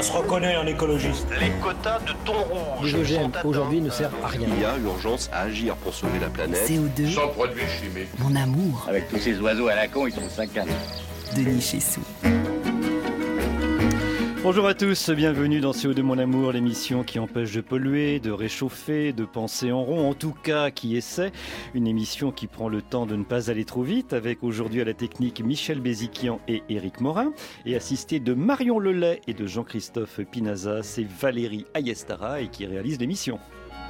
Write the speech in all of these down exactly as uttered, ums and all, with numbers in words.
se reconnaît en écologiste. Les quotas de thon rouge. Les O G M aujourd'hui ne servent à rien. Il y a urgence à agir pour sauver la planète. C O deux. Sans produits chimiques. Mon amour. Avec tous ces oiseaux à la con, ils sont cinquante. Denis Chessou. Bonjour à tous, bienvenue dans C O deux Mon Amour, l'émission qui empêche de polluer, de réchauffer, de penser en rond, en tout cas qui essaie. Une émission qui prend le temps de ne pas aller trop vite, avec aujourd'hui à la technique Michel Béziquian et Éric Morin, et assisté de Marion Lelay et de Jean-Christophe Pinaza, c'est Valérie Ayestara et qui réalise l'émission.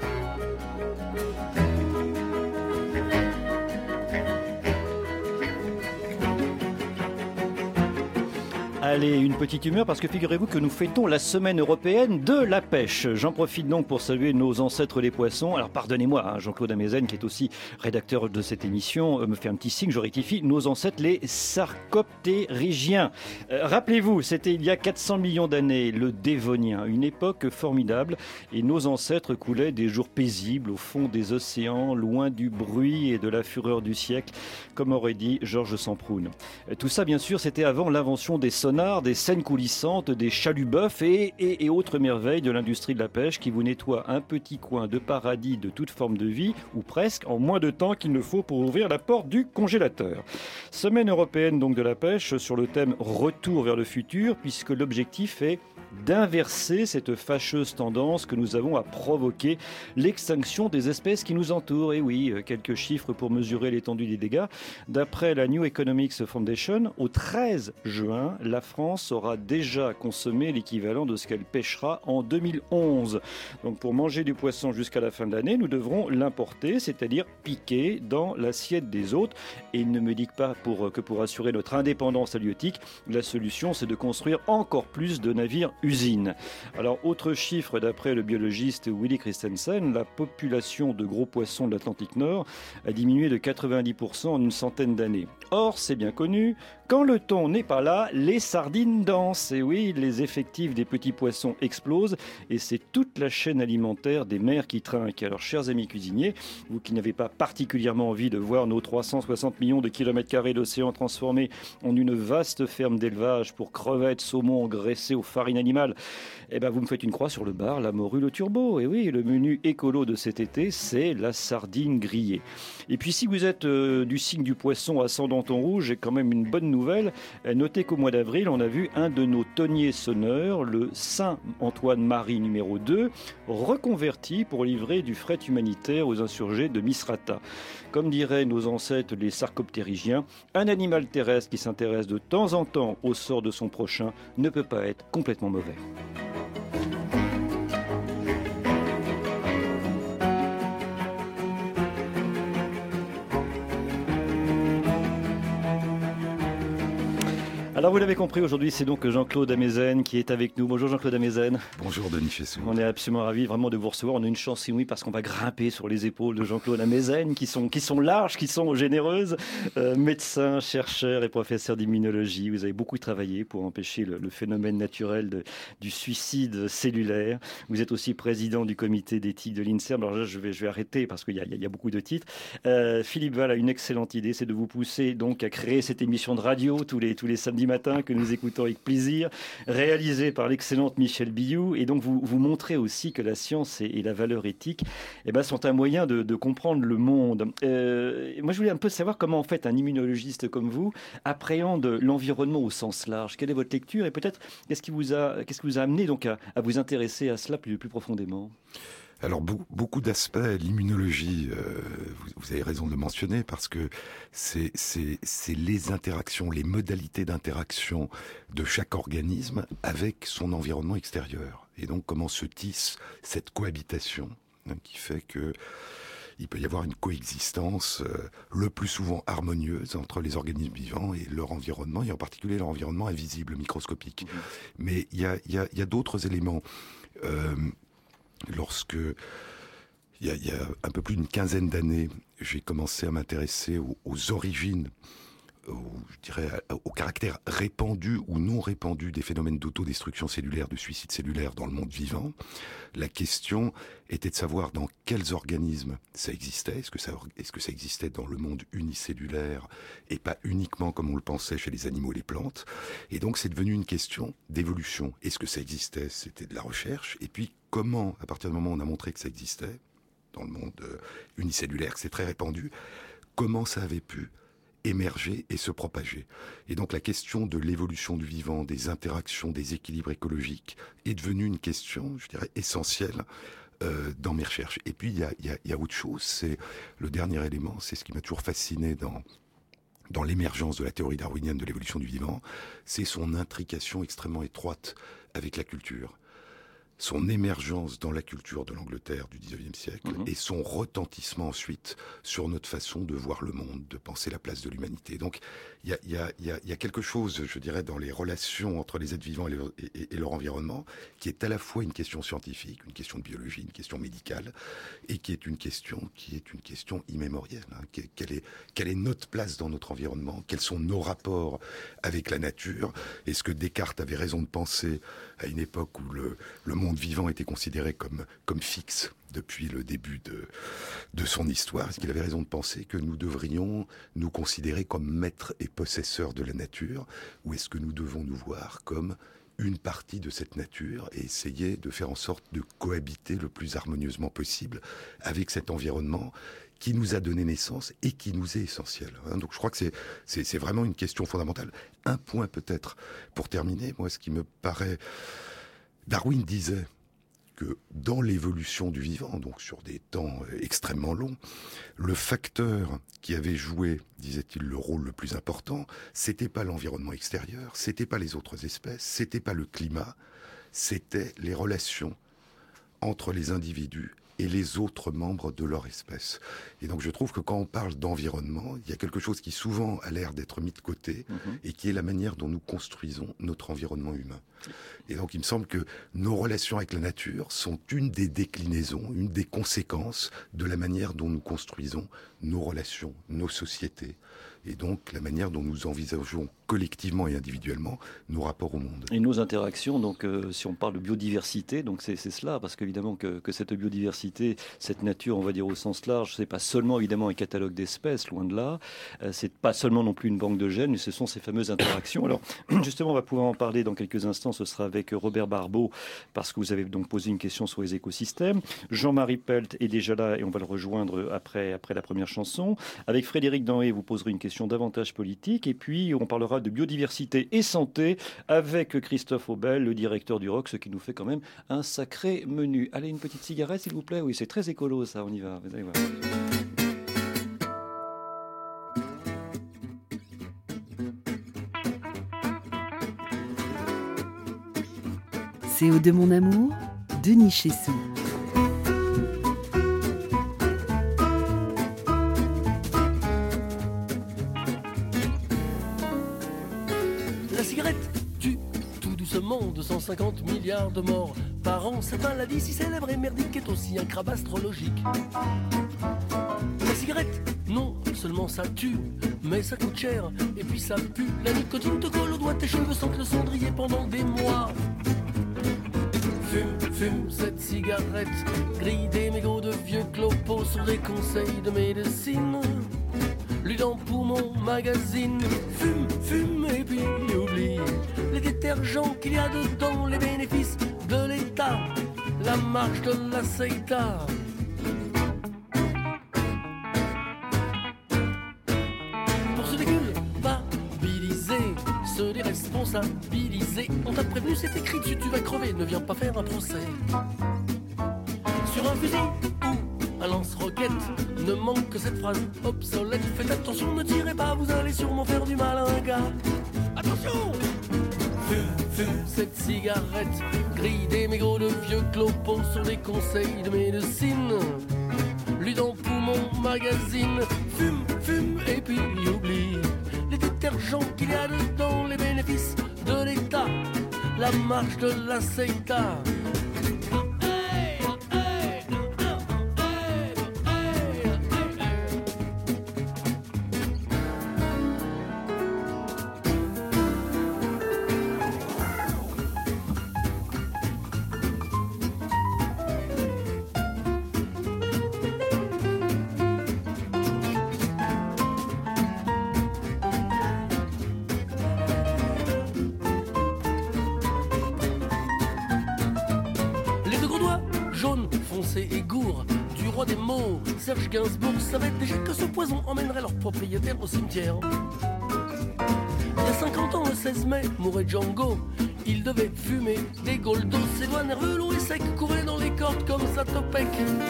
Allez, une petite humeur parce que figurez-vous que nous fêtons la semaine européenne de la pêche. J'en profite donc pour saluer nos ancêtres les poissons. Alors pardonnez-moi, hein, Jean-Claude Amezen, qui est aussi rédacteur de cette émission, euh, me fait un petit signe, je rectifie, nos ancêtres les sarcoptérygiens. Euh, rappelez-vous, c'était il y a quatre cents millions d'années, le Dévonien, une époque formidable, et nos ancêtres coulaient des jours paisibles au fond des océans, loin du bruit et de la fureur du siècle, comme aurait dit Georges Samproun. Euh, tout ça, bien sûr, c'était avant l'invention des sonars, des scènes coulissantes, des chaluts-bœufs et, et, et autres merveilles de l'industrie de la pêche qui vous nettoient un petit coin de paradis de toute forme de vie, ou presque, en moins de temps qu'il ne faut pour ouvrir la porte du congélateur. Semaine européenne donc de la pêche sur le thème Retour vers le futur, puisque l'objectif est d'inverser cette fâcheuse tendance que nous avons à provoquer l'extinction des espèces qui nous entourent. Et oui, quelques chiffres pour mesurer l'étendue des dégâts. D'après la New Economics Foundation, au treize juin, la France aura déjà consommé l'équivalent de ce qu'elle pêchera en deux mille onze. Donc pour manger du poisson jusqu'à la fin de l'année, nous devrons l'importer, c'est-à-dire piquer dans l'assiette des autres. Et il ne me dit pas pour, que pour assurer notre indépendance halieutique, la solution c'est de construire encore plus de navires usines. Alors, autre chiffre d'après le biologiste Willy Christensen, la population de gros poissons de l'Atlantique Nord a diminué de quatre-vingt-dix pour cent en une centaine d'années. Or, c'est bien connu, quand le thon n'est pas là, les sardines dansent. Et oui, les effectifs des petits poissons explosent et c'est toute la chaîne alimentaire des mers qui trinque. Alors, chers amis cuisiniers, vous qui n'avez pas particulièrement envie de voir nos trois cent soixante millions de kilomètres carrés d'océan transformés en une vaste ferme d'élevage pour crevettes, saumons engraissés aux farines animales, eh ben vous me faites une croix sur le bar, la morue, le turbo. Et oui, le menu écolo de cet été, c'est la sardine grillée. Et puis si vous êtes euh, du signe du poisson ascendant thon rouge, j'ai quand même une bonne nouvelle. Notez qu'au mois d'avril, on a vu un de nos thoniers sonneurs, le Saint-Antoine-Marie numéro deux, reconverti pour livrer du fret humanitaire aux insurgés de Misrata. Comme diraient nos ancêtres les sarcoptérygiens, un animal terrestre qui s'intéresse de temps en temps au sort de son prochain ne peut pas être complètement mauvais. Alors vous l'avez compris, aujourd'hui c'est donc Jean-Claude Amezen qui est avec nous. Bonjour Jean-Claude Amezen. Bonjour Denis Chessou. On est absolument ravis vraiment de vous recevoir. On a une chance inouïe parce qu'on va grimper sur les épaules de Jean-Claude Amezen qui sont, qui sont larges, qui sont généreuses. Euh, médecin, chercheur et professeur d'immunologie. Vous avez beaucoup travaillé pour empêcher le, le phénomène naturel de, du suicide cellulaire. Vous êtes aussi président du comité d'éthique de l'INSERM. Alors là je vais, je vais arrêter parce qu'il y a, il y a beaucoup de titres. Euh, Philippe Val a une excellente idée, c'est de vous pousser donc à créer cette émission de radio tous les, tous les samedis matin que nous écoutons avec plaisir, réalisé par l'excellente Michel Billou. Et donc vous, vous montrez aussi que la science et, et la valeur éthique eh ben, sont un moyen de, de comprendre le monde. Euh, moi je voulais un peu savoir comment en fait un immunologiste comme vous appréhende l'environnement au sens large. Quelle est votre lecture et peut-être qu'est-ce qui vous a, qu'est-ce qui vous a amené donc à, à vous intéresser à cela plus, plus profondément ? Alors beaucoup d'aspects, l'immunologie, euh, vous, vous avez raison de le mentionner parce que c'est, c'est, c'est les interactions, les modalités d'interaction de chaque organisme avec son environnement extérieur. Et donc comment se tisse cette cohabitation hein, qui fait que il peut y avoir une coexistence euh, le plus souvent harmonieuse entre les organismes vivants et leur environnement, et en particulier leur environnement invisible, microscopique. Mmh. Mais il y a, y a, y a d'autres éléments. Euh, Lorsque, il y, a, il y a un peu plus d'une quinzaine d'années, j'ai commencé à m'intéresser aux, aux origines, aux, je dirais, au caractère répandu ou non répandu des phénomènes d'autodestruction cellulaire, de suicide cellulaire dans le monde vivant. La question était de savoir dans quels organismes ça existait. Est-ce que ça, est-ce que ça existait dans le monde unicellulaire et pas uniquement comme on le pensait chez les animaux et les plantes. Et donc c'est devenu une question d'évolution. Est-ce que ça existait? C'était de la recherche. Et puis comment, à partir du moment où on a montré que ça existait, dans le monde euh, unicellulaire, que c'est très répandu, comment ça avait pu émerger et se propager. Et donc la question de l'évolution du vivant, des interactions, des équilibres écologiques est devenue une question, je dirais, essentielle euh, dans mes recherches. Et puis il y a, y a, y a autre chose, c'est le dernier élément, c'est ce qui m'a toujours fasciné dans dans l'émergence de la théorie darwinienne de l'évolution du vivant, c'est son intrication extrêmement étroite avec la culture. Son émergence dans la culture de l'Angleterre du dix-neuvième siècle mmh. et son retentissement ensuite sur notre façon de voir le monde, de penser la place de l'humanité. Donc il y a, y, a, y, a, y a quelque chose, je dirais, dans les relations entre les êtres vivants et, le, et, et leur environnement qui est à la fois une question scientifique, une question de biologie, une question médicale et qui est une question qui est une question immémorielle. Hein. Quelle est, quelle est notre place dans notre environnement? Quels sont nos rapports avec la nature? Est-ce que Descartes avait raison de penser à une époque où le, le monde vivant était considéré comme, comme fixe depuis le début de, de son histoire? Est-ce qu'il avait raison de penser que nous devrions nous considérer comme maîtres et possesseurs de la nature? Ou est-ce que nous devons nous voir comme une partie de cette nature et essayer de faire en sorte de cohabiter le plus harmonieusement possible avec cet environnement qui nous a donné naissance et qui nous est essentiel. Donc je crois que c'est, c'est, c'est vraiment une question fondamentale. Un point peut-être pour terminer, moi ce qui me paraît... Darwin disait que dans l'évolution du vivant, donc sur des temps extrêmement longs, le facteur qui avait joué, disait-il, le rôle le plus important, c'était pas l'environnement extérieur, c'était pas les autres espèces, c'était pas le climat, c'était les relations entre les individus et les autres membres de leur espèce. Et donc je trouve que quand on parle d'environnement, il y a quelque chose qui souvent a l'air d'être mis de côté, mmh. et qui est la manière dont nous construisons notre environnement humain. Et donc il me semble que nos relations avec la nature sont une des déclinaisons, une des conséquences de la manière dont nous construisons nos relations, nos sociétés, et donc la manière dont nous envisageons collectivement et individuellement nos rapports au monde. Et nos interactions, donc euh, si on parle de biodiversité, donc c'est, c'est cela, parce qu'évidemment que, que cette biodiversité, cette nature, on va dire au sens large, c'est pas seulement évidemment un catalogue d'espèces, loin de là, euh, c'est pas seulement non plus une banque de gènes, mais ce sont ces fameuses interactions. Alors justement, on va pouvoir en parler dans quelques instants, ce sera avec Robert Barbeau, parce que vous avez donc posé une question sur les écosystèmes. Jean-Marie Pelt est déjà là et on va le rejoindre après, après la première chanson. Avec Frédéric Danhé, vous poserez une question davantage politique, et puis on parlera de biodiversité et santé avec Christophe Aubel, le directeur du R O C, ce qui nous fait quand même un sacré menu. Allez, une petite cigarette s'il vous plaît. Oui, c'est très écolo ça, on y va. Vous allez voir. C O deux mon amour, Denis Chessou. La cigarette tue tout doucement deux cent cinquante milliards de morts par an. Cette maladie si célèbre et merdique est aussi un crabe astrologique. La cigarette, non seulement ça tue, mais ça coûte cher et puis ça pue. La nicotine te colle aux doigts, tes cheveux sentent le cendrier pendant des mois. Fume, fume cette cigarette, grille des mégots de vieux clopos sur des conseils de médecine. Lui dans poumon magazine, fume, fume et puis oublie les détergents qu'il y a dedans, les bénéfices de l'État, la marche de la CETA. Pour se déculpabiliser, se déresponsabiliser, on t'a prévenu, c'est écrit dessus, tu vas crever, ne viens pas faire un procès. Sur un fusil ou un lance-roquette, ne manque que cette phrase obsolète. Faites attention, ne tirez pas, vous allez sûrement faire du mal à un gars. Attention! Fume, fume cette cigarette, grille des mégots de vieux clopos sur des conseils de médecine. Lui dans poumon magazine, fume, fume et puis oublie les détergents qu'il y a dedans, les bénéfices de l'État, la marche de la CETA. Censé et Gour, du roi des mots, Serge Gainsbourg savait déjà que ce poison emmènerait leur propriétaire au cimetière. Il y a cinquante ans, le seize mai, mourait Django. Il devait fumer des goldos, ses doigts nerveux longs et secs couraient dans les cordes comme Zatopek.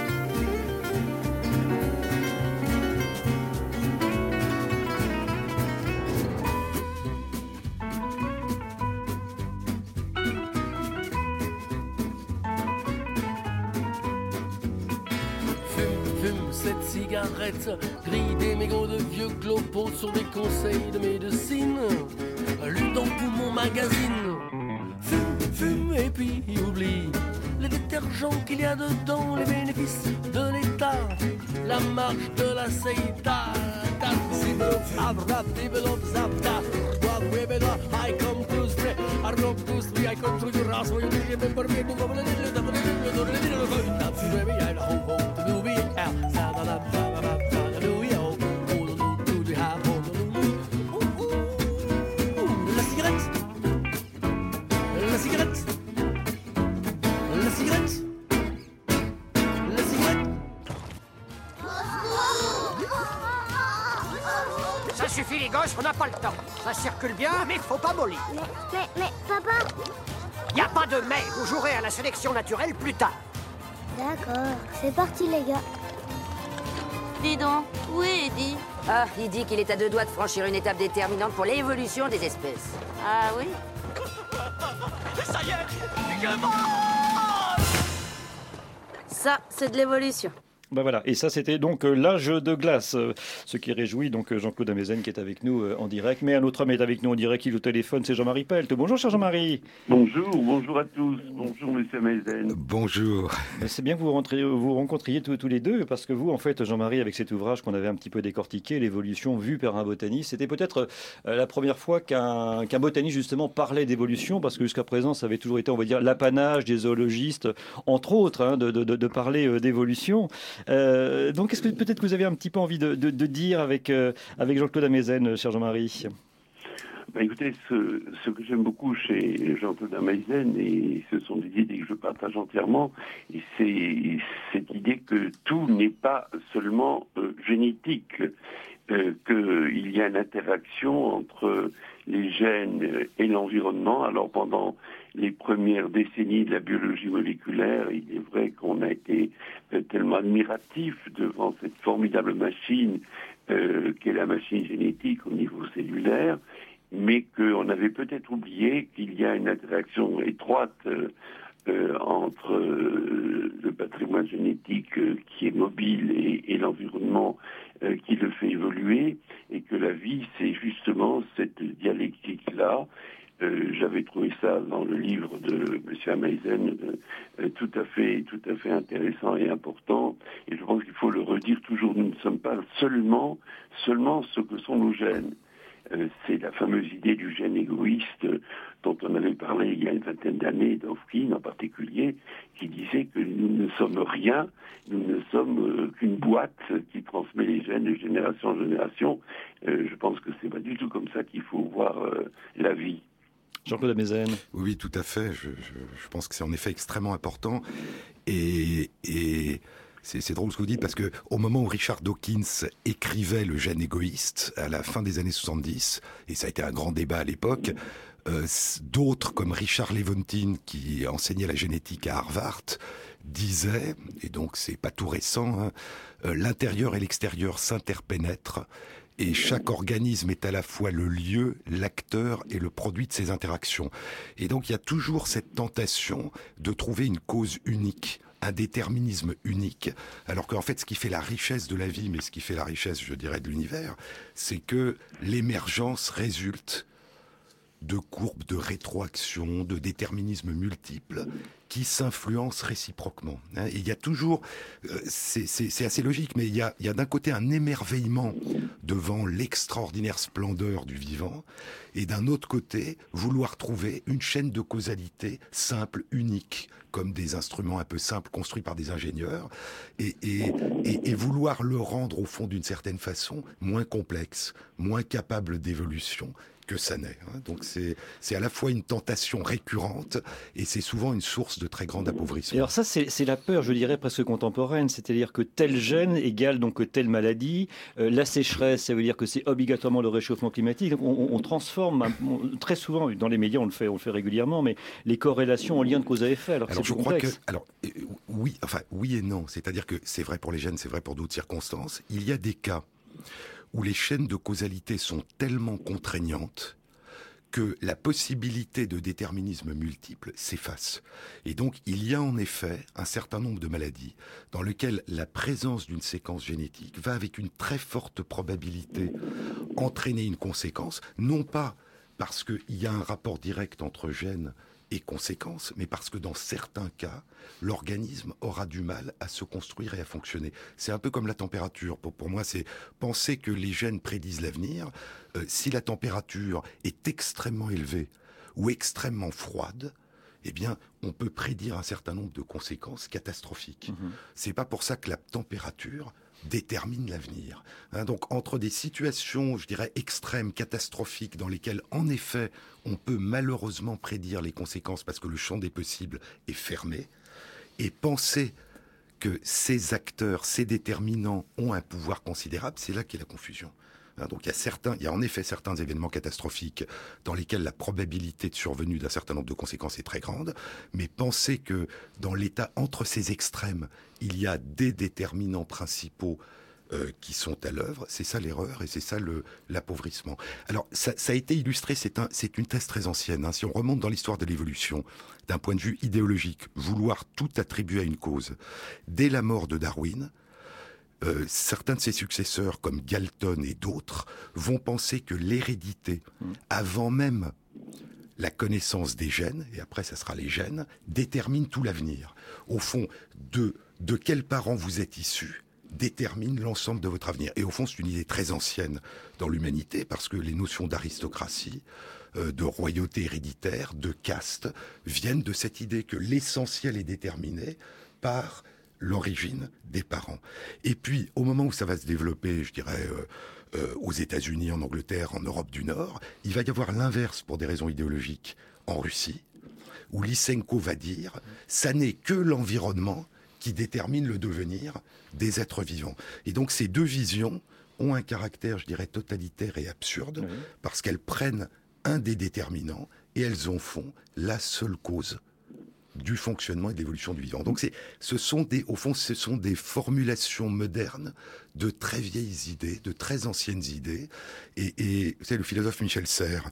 Cette cigarette grille des mégots de vieux clopos sur des conseils de médecine, lu dans tout mon magazine. Fume, fume et puis oublie les détergents qu'il y a dedans, les bénéfices de l'État, la marche de la CETA. I come to stay, I come to stay, I come to your house, you remember me, you remember la cigarette, la cigarette, la cigarette, la cigarette. Ça suffit les gosses, on n'a pas le temps. Ça circule bien, mais faut pas mollir. Mais, mais, mais, papa. Y a pas de mais, vous jouerez à la sélection naturelle plus tard. D'accord, c'est parti les gars. Dis donc, où est Eddie? Ah, il dit qu'il est à deux doigts de franchir une étape déterminante pour l'évolution des espèces. Ah oui? Ça y est, je mange! Ça, c'est de l'évolution. Ben voilà, et ça c'était donc euh, l'âge de glace, euh, ce qui réjouit donc euh, Jean-Claude Amezen qui est avec nous euh, en direct. Mais un autre homme est avec nous en direct, il est au téléphone, c'est Jean-Marie Pelt. Bonjour cher Jean-Marie. Bonjour, bonjour à tous. Bonjour monsieur Amezen. Bonjour. Ben, c'est bien que vous, rentriez, vous rencontriez tous, tous les deux, parce que vous en fait Jean-Marie, avec cet ouvrage qu'on avait un petit peu décortiqué, l'évolution vue par un botaniste, c'était peut-être euh, la première fois qu'un, qu'un botaniste justement parlait d'évolution, parce que jusqu'à présent ça avait toujours été, on va dire, l'apanage des zoologistes, entre autres, hein, de, de, de parler euh, d'évolution. Euh, donc, est-ce que peut-être que vous avez un petit peu envie de, de, de dire avec, euh, avec Jean-Claude Amezen, cher Jean-Marie? Ben écoutez, ce, ce que j'aime beaucoup chez Jean-Claude Amezen, et ce sont des idées que je partage entièrement, et c'est cette idée que tout n'est pas seulement euh, génétique, euh, qu'il y a une interaction entre les gènes et l'environnement. Alors pendant les premières décennies de la biologie moléculaire, il est vrai qu'on a été tellement admiratif devant cette formidable machine euh, qu'est la machine génétique au niveau cellulaire, mais qu'on avait peut-être oublié qu'il y a une interaction étroite euh, euh, entre euh, le patrimoine génétique euh, qui est mobile et, et l'environnement euh, qui le fait évoluer, et que la vie, c'est justement cette dialectique-là. Euh, j'avais trouvé ça dans le livre de M. Amezen euh, tout à fait, tout à fait intéressant et important. Et je pense qu'il faut le redire toujours, nous ne sommes pas seulement, seulement ce que sont nos gènes. Euh, c'est la fameuse idée du gène égoïste euh, dont on avait parlé il y a une vingtaine d'années, d'Hofkin en particulier, qui disait que nous ne sommes rien, nous ne sommes euh, qu'une boîte qui transmet les gènes de génération en génération. Euh, je pense que c'est pas du tout comme ça qu'il faut voir euh, la vie. Jean-Claude Amezen. Oui, tout à fait. Je, je, je pense que c'est en effet extrêmement important. Et, et c'est, c'est drôle ce que vous dites, parce que au moment où Richard Dawkins écrivait Le gène égoïste, à la fin des années soixante-dix, et ça a été un grand débat à l'époque, euh, d'autres comme Richard Lewontin, qui enseignait la génétique à Harvard, disaient, et donc c'est pas tout récent, hein, euh, l'intérieur et l'extérieur s'interpénètrent, et chaque organisme est à la fois le lieu, l'acteur et le produit de ces interactions. Et donc il y a toujours cette tentation de trouver une cause unique, un déterminisme unique, alors qu'en fait ce qui fait la richesse de la vie, mais ce qui fait la richesse, je dirais, de l'univers, c'est que l'émergence résulte de courbes de rétroaction, de déterminismes multiples qui s'influencent réciproquement. Et il y a toujours, c'est, c'est, c'est assez logique, mais il y a, il y a d'un côté un émerveillement devant l'extraordinaire splendeur du vivant, et d'un autre côté, vouloir trouver une chaîne de causalité simple, unique, comme des instruments un peu simples construits par des ingénieurs, et, et, et, et vouloir le rendre, au fond, d'une certaine façon, moins complexe, moins capable d'évolution, que ça naît. Hein. Donc c'est, c'est à la fois une tentation récurrente et c'est souvent une source de très grand appauvrissement. Et alors ça, c'est, c'est la peur, je dirais, presque contemporaine. C'est-à-dire que tel gène égale donc telle maladie. Euh, la sécheresse, ça veut dire que c'est obligatoirement le réchauffement climatique. On, on, on transforme, on, très souvent, dans les médias, on le fait, on le fait régulièrement, mais les corrélations en lien de cause à effet, alors que alors, c'est je plus crois complexe. que, alors, euh, oui, enfin, oui et non. C'est-à-dire que c'est vrai pour les gènes, c'est vrai pour d'autres circonstances. Il y a des cas où les chaînes de causalité sont tellement contraignantes que la possibilité de déterminisme multiple s'efface. Et donc, il y a en effet un certain nombre de maladies dans lesquelles la présence d'une séquence génétique va avec une très forte probabilité entraîner une conséquence, non pas parce qu'il y a un rapport direct entre gènes et conséquences, mais parce que dans certains cas, l'organisme aura du mal à se construire et à fonctionner. C'est un peu comme la température. Pour, pour moi, c'est penser que les gènes prédisent l'avenir. Euh, si la température est extrêmement élevée ou extrêmement froide, eh bien, on peut prédire un certain nombre de conséquences catastrophiques. Mmh. C'est pas pour ça que la température détermine l'avenir. Hein, donc, entre des situations, je dirais, extrêmes, catastrophiques, dans lesquelles, en effet, on peut malheureusement prédire les conséquences parce que le champ des possibles est fermé, et penser que ces acteurs, ces déterminants ont un pouvoir considérable, c'est là qu'est la confusion. Hein, donc, il y a certains, il y a en effet certains événements catastrophiques dans lesquels la probabilité de survenue d'un certain nombre de conséquences est très grande, mais penser que dans l'état entre ces extrêmes, il y a des déterminants principaux euh, qui sont à l'œuvre, c'est ça l'erreur et c'est ça le, l'appauvrissement. Alors, ça, ça a été illustré, c'est, un, c'est une thèse très ancienne. Hein. Si on remonte dans l'histoire de l'évolution, d'un point de vue idéologique, vouloir tout attribuer à une cause, dès la mort de Darwin, Euh, certains de ses successeurs, comme Galton et d'autres, vont penser que l'hérédité, avant même la connaissance des gènes, et après ça sera les gènes, détermine tout l'avenir. Au fond, de, de quels parents vous êtes issus détermine l'ensemble de votre avenir. Et au fond, c'est une idée très ancienne dans l'humanité, parce que les notions d'aristocratie, euh, de royauté héréditaire, de caste, viennent de cette idée que l'essentiel est déterminé par l'origine des parents. Et puis, au moment où ça va se développer, je dirais, euh, euh, aux États-Unis, en Angleterre, en Europe du Nord, il va y avoir l'inverse pour des raisons idéologiques en Russie, où Lysenko va dire « ça n'est que l'environnement qui détermine le devenir des êtres vivants ». Et donc, ces deux visions ont un caractère, je dirais, totalitaire et absurde, oui. parce qu'elles prennent un des déterminants et elles en font la seule cause du fonctionnement et de l'évolution du vivant. Donc c'est, ce sont des, au fond, ce sont des formulations modernes de très vieilles idées, de très anciennes idées. Et, et vous savez, le philosophe Michel Serres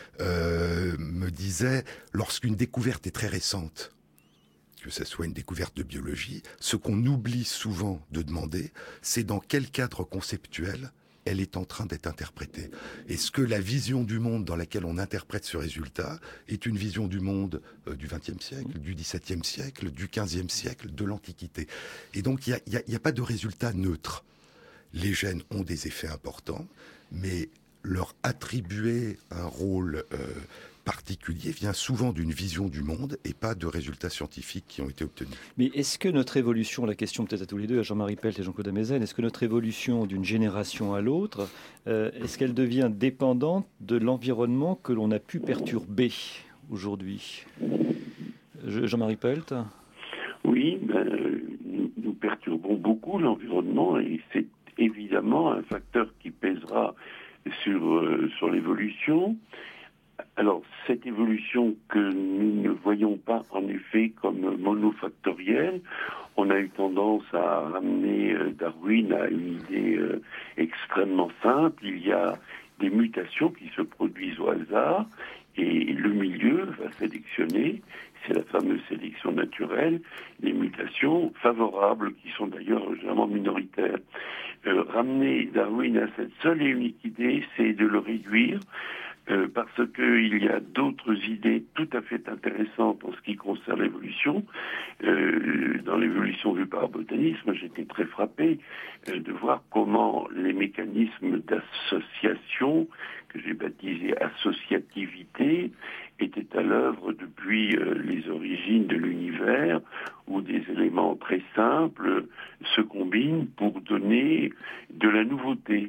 euh, me disait, lorsqu'une découverte est très récente, que ce soit une découverte de biologie, ce qu'on oublie souvent de demander, c'est dans quel cadre conceptuel elle est en train d'être interprétée. Est-ce que la vision du monde dans laquelle on interprète ce résultat est une vision du monde euh, du vingtième siècle, du dix-septième siècle, du quinzième siècle, de l'Antiquité? Et donc, il n'y a, a, a pas de résultat neutre. Les gènes ont des effets importants, mais leur attribuer un rôle euh, particulier vient souvent d'une vision du monde et pas de résultats scientifiques qui ont été obtenus. Mais est-ce que notre évolution, la question peut-être à tous les deux, à Jean-Marie Pelt et Jean-Claude Amezen, est-ce que notre évolution d'une génération à l'autre, euh, est-ce qu'elle devient dépendante de l'environnement que l'on a pu perturber aujourd'hui? Jean-Marie Pelt? Oui, ben, nous, nous perturbons beaucoup l'environnement et c'est évidemment un facteur qui pèsera sur, euh, sur l'évolution. Alors, cette évolution que nous ne voyons pas en effet comme monofactorielle, on a eu tendance à ramener Darwin à une idée euh, extrêmement simple. Il y a des mutations qui se produisent au hasard et le milieu va sélectionner, c'est la fameuse sélection naturelle, des mutations favorables qui sont d'ailleurs généralement minoritaires. Euh, ramener Darwin à cette seule et unique idée, c'est de le réduire. Euh, parce qu'il y a d'autres idées tout à fait intéressantes en ce qui concerne l'évolution. Euh, dans l'évolution vue par le botanisme, j'étais très frappé euh, de voir comment les mécanismes d'association, que j'ai baptisé associativité, étaient à l'œuvre depuis euh, les origines de l'univers, où des éléments très simples se combinent pour donner de la nouveauté.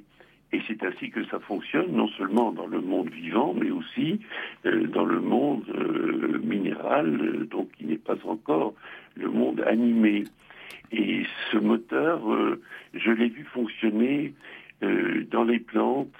Et c'est ainsi que ça fonctionne, non seulement dans le monde vivant, mais aussi euh, dans le monde euh, minéral, euh, donc qui n'est pas encore le monde animé. Et ce moteur, euh, je l'ai vu fonctionner euh, dans les plantes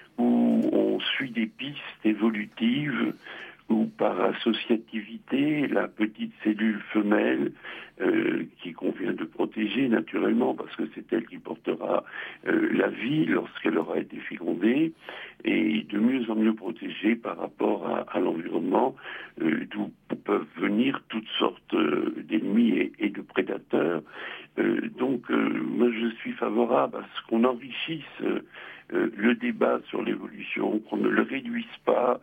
où on suit des pistes évolutives, où par associativité, la petite cellule femelle, euh, qui convient de protéger naturellement, parce que c'est elle qui portera euh, la vie lorsqu'elle aura été fécondée, et de mieux en mieux protégée par rapport à, à l'environnement, euh, d'où peuvent venir toutes sortes euh, d'ennemis et, et de prédateurs. Euh, donc, euh, moi, je suis favorable à ce qu'on enrichisse euh, Euh, le débat sur l'évolution, qu'on ne le réduise pas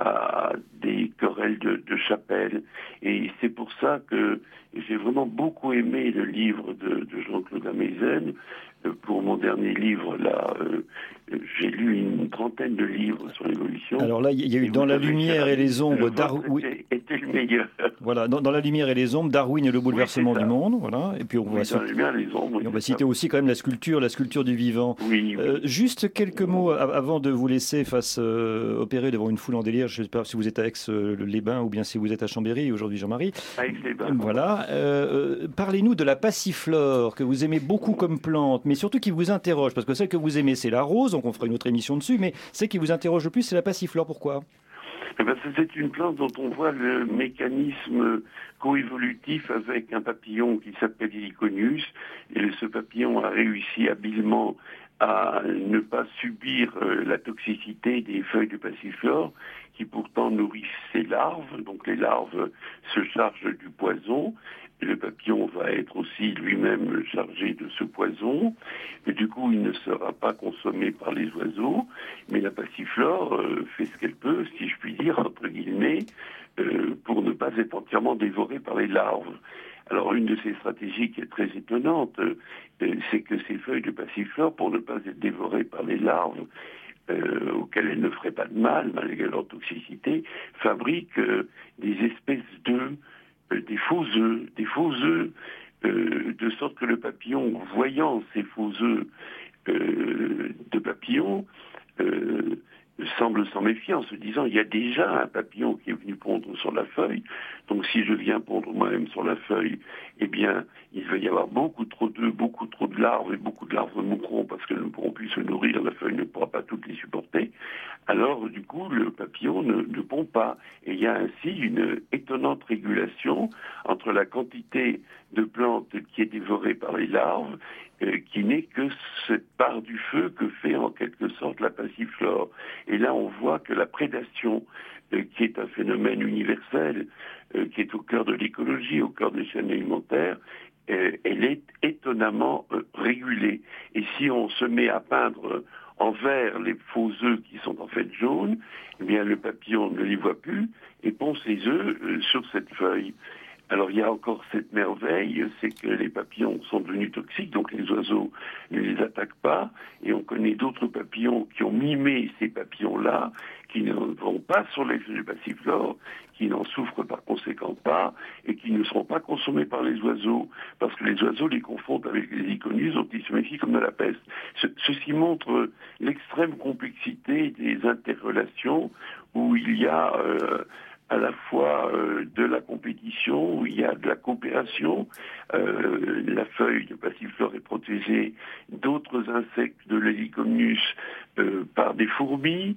à des querelles de, de chapelle. Et c'est pour ça que j'ai vraiment beaucoup aimé le livre de, de Jean-Claude Ameisen. Euh, pour mon dernier livre, là, euh, j'ai lu une trentaine de livres sur l'évolution. Alors là, il y a eu Dans la lumière et les ombres, Darwin était, était le meilleur. Voilà, dans, dans la lumière et les ombres, Darwin et le bouleversement oui, du monde, voilà. Et puis on oui, va, dans la lumière et les ombres, et on va citer ça. Aussi quand même la sculpture, la sculpture du vivant. Oui, oui. Euh, juste quelques mots avant de vous laisser face euh, opérer devant une foule en délire. Je ne sais pas si vous êtes à Aix-les-Bains ou bien si vous êtes à Chambéry aujourd'hui, Jean-Marie. À Aix-les-Bains. Voilà. Euh, parlez-nous de la passiflore que vous aimez beaucoup comme plante, mais surtout qui vous interroge, parce que celle que vous aimez, c'est la rose. Donc on fera une autre émission dessus, mais celle qui vous interroge le plus, c'est la passiflore. Pourquoi ? Parce que c'est une plante dont on voit le mécanisme coévolutif avec un papillon qui s'appelle Heliconius. Et ce papillon a réussi habilement à ne pas subir la toxicité des feuilles de passiflore, qui pourtant nourrissent ses larves. Donc les larves se chargent du poison. Et le papillon va être aussi lui-même chargé de ce poison. Et du coup, il ne sera pas consommé par les oiseaux. Mais la passiflore euh, fait ce qu'elle peut, si je puis dire, entre guillemets, euh, pour ne pas être entièrement dévorée par les larves. Alors, une de ces stratégies qui est très étonnante, euh, c'est que ces feuilles de passiflore, pour ne pas être dévorées par les larves, Euh, auxquelles elles ne feraient pas de mal, malgré leur toxicité, fabriquent euh, des espèces d'œufs, euh, des faux œufs, des faux œufs, euh, de sorte que le papillon, voyant ces faux œufs euh, de papillon, euh, semble s'en méfier en se disant il y a déjà un papillon qui est venu pondre sur la feuille, donc si je viens pondre moi-même sur la feuille, eh bien il va y avoir beaucoup trop d'œufs, beaucoup trop de larves, et beaucoup de larves mourront parce qu'elles ne pourront plus se nourrir, la feuille ne pourra pas toutes les supporter. Alors du coup le papillon ne, ne pond pas, et il y a ainsi une étonnante régulation entre la quantité de plantes qui est dévorée par les larves, euh, qui n'est que cette part du feu que fait en quelque sorte la passiflore. Et là on voit que la prédation, euh, qui est un phénomène universel, euh, qui est au cœur de l'écologie, au cœur des chaînes alimentaires, euh, elle est étonnamment euh, régulée. Et si on se met à peindre en vert les faux œufs qui sont en fait jaunes, eh bien le papillon ne les voit plus et pond ses œufs euh, sur cette feuille. Alors il y a encore cette merveille, c'est que les papillons sont devenus toxiques, donc les oiseaux ne les attaquent pas, et on connaît d'autres papillons qui ont mimé ces papillons-là, qui ne vont pas sur les feuilles de passiflore, qui n'en souffrent par conséquent pas, et qui ne seront pas consommés par les oiseaux, parce que les oiseaux les confondent avec les Heliconius, dont ils se méfient comme de la peste. Ce, ceci montre l'extrême complexité des interrelations, où il y a euh, à la fois euh, de la compétition, où il y a de la coopération. Euh, la feuille de passiflore est protégée d'autres insectes de l'Heliconius euh, par des fourmis.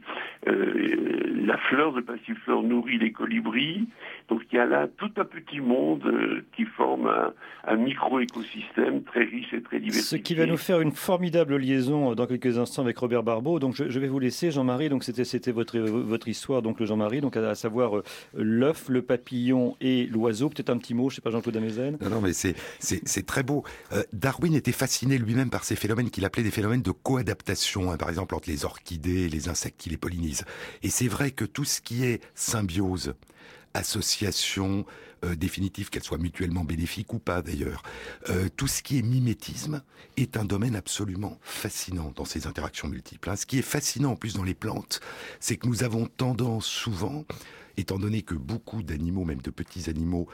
Euh, la fleur de passiflore nourrit les colibris. Donc il y a là tout un petit monde euh, qui forme un, un micro-écosystème très riche et très diversifié. Ce qui va nous faire une formidable liaison dans quelques instants avec Robert Barbeau. Donc je, je vais vous laisser, Jean-Marie. Donc c'était c'était votre votre histoire, donc le Jean-Marie, donc à, à savoir euh, l'œuf, le papillon et l'oiseau. Peut-être un petit mot, je sais pas, Jean-Claude Ameisen. Non, non, mais c'est c'est c'est très beau. Euh, Darwin était fasciné lui-même par ces phénomènes qu'il appelait des phénomènes de coadaptation, hein, par exemple entre les orchidées et les insectes qui les pollinisent. Et c'est vrai que tout ce qui est symbiose, association euh, définitive, qu'elle soit mutuellement bénéfique ou pas d'ailleurs, euh, tout ce qui est mimétisme est un domaine absolument fascinant dans ces interactions multiples. Hein. Ce qui est fascinant en plus dans les plantes, c'est que nous avons tendance souvent, étant donné que beaucoup d'animaux, même de petits animaux,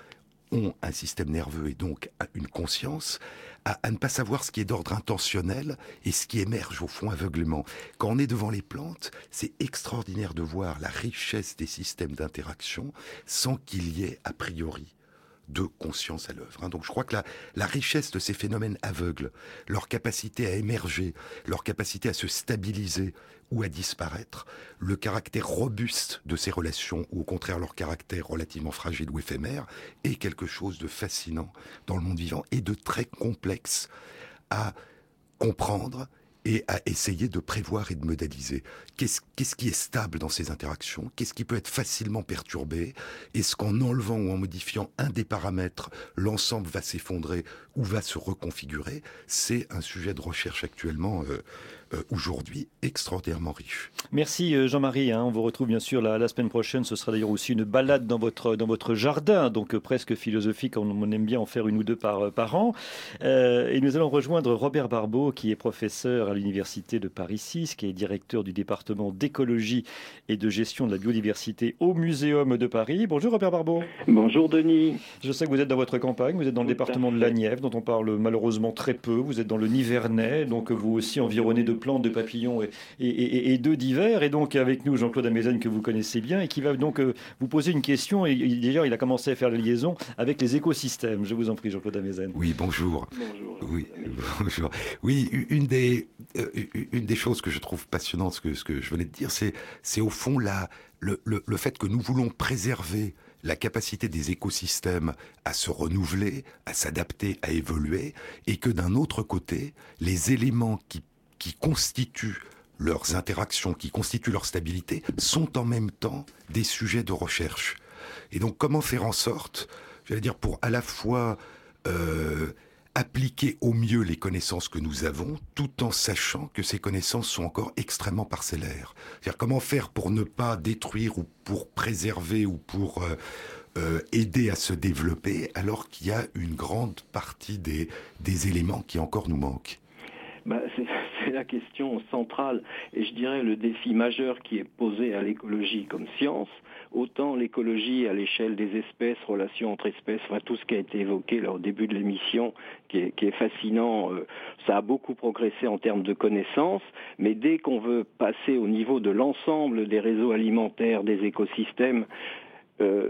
ont un système nerveux et donc une conscience, à, à ne pas savoir ce qui est d'ordre intentionnel et ce qui émerge au fond aveuglément. Quand on est devant les plantes, c'est extraordinaire de voir la richesse des systèmes d'interaction sans qu'il y ait a priori de conscience à l'œuvre. Donc je crois que la, la richesse de ces phénomènes aveugles, leur capacité à émerger, leur capacité à se stabiliser ou à disparaître, le caractère robuste de ces relations, ou au contraire leur caractère relativement fragile ou éphémère, est quelque chose de fascinant dans le monde vivant et de très complexe à comprendre et à essayer de prévoir et de modéliser. Qu'est-ce, qu'est-ce qui est stable dans ces interactions ? Qu'est-ce qui peut être facilement perturbé ? Est-ce qu'en enlevant ou en modifiant un des paramètres, l'ensemble va s'effondrer ou va se reconfigurer ? C'est un sujet de recherche actuellement, euh, euh, aujourd'hui, extraordinairement riche. Merci Jean-Marie, hein. On vous retrouve bien sûr la, la semaine prochaine. Ce sera d'ailleurs aussi une balade dans votre, dans votre jardin, donc euh, presque philosophique, on, on aime bien en faire une ou deux par, par an. Euh, et nous allons rejoindre Robert Barbeau, qui est professeur à l'Université de Paris six, qui est directeur du département d'écologie et de gestion de la biodiversité au Muséum de Paris. Bonjour Robert Barbeau. Bonjour Denis. Je sais que vous êtes dans votre campagne, vous êtes dans le département de la Nièvre, dont on parle malheureusement très peu. Vous êtes dans le Nivernais, donc vous aussi environné de plantes, de papillons et, et, et, et d'œufs d'hiver. Et donc avec nous Jean-Claude Amezen, que vous connaissez bien, et qui va donc euh, vous poser une question. Et déjà il a commencé à faire la liaison avec les écosystèmes. Je vous en prie Jean-Claude Amezen. Oui, bonjour. Bonjour. Oui, bonjour. Oui, une des... Euh, une des choses que je trouve passionnante, ce que, ce que je venais de dire, c'est, c'est au fond la, le, le, le fait que nous voulons préserver la capacité des écosystèmes à se renouveler, à s'adapter, à évoluer, et que d'un autre côté, les éléments qui, qui constituent leurs interactions, qui constituent leur stabilité, sont en même temps des sujets de recherche. Et donc comment faire en sorte, j'allais dire, pour à la fois... Euh, appliquer au mieux les connaissances que nous avons, tout en sachant que ces connaissances sont encore extrêmement parcellaires. C'est-à-dire comment faire pour ne pas détruire ou pour préserver ou pour euh, euh, aider à se développer, alors qu'il y a une grande partie des, des éléments qui encore nous manquent. Bah, c'est, c'est la question centrale et je dirais le défi majeur qui est posé à l'écologie comme science. Autant l'écologie à l'échelle des espèces, relations entre espèces, enfin tout ce qui a été évoqué là au début de l'émission, qui est, qui est fascinant, euh, ça a beaucoup progressé en termes de connaissances, mais dès qu'on veut passer au niveau de l'ensemble des réseaux alimentaires, des écosystèmes, Euh,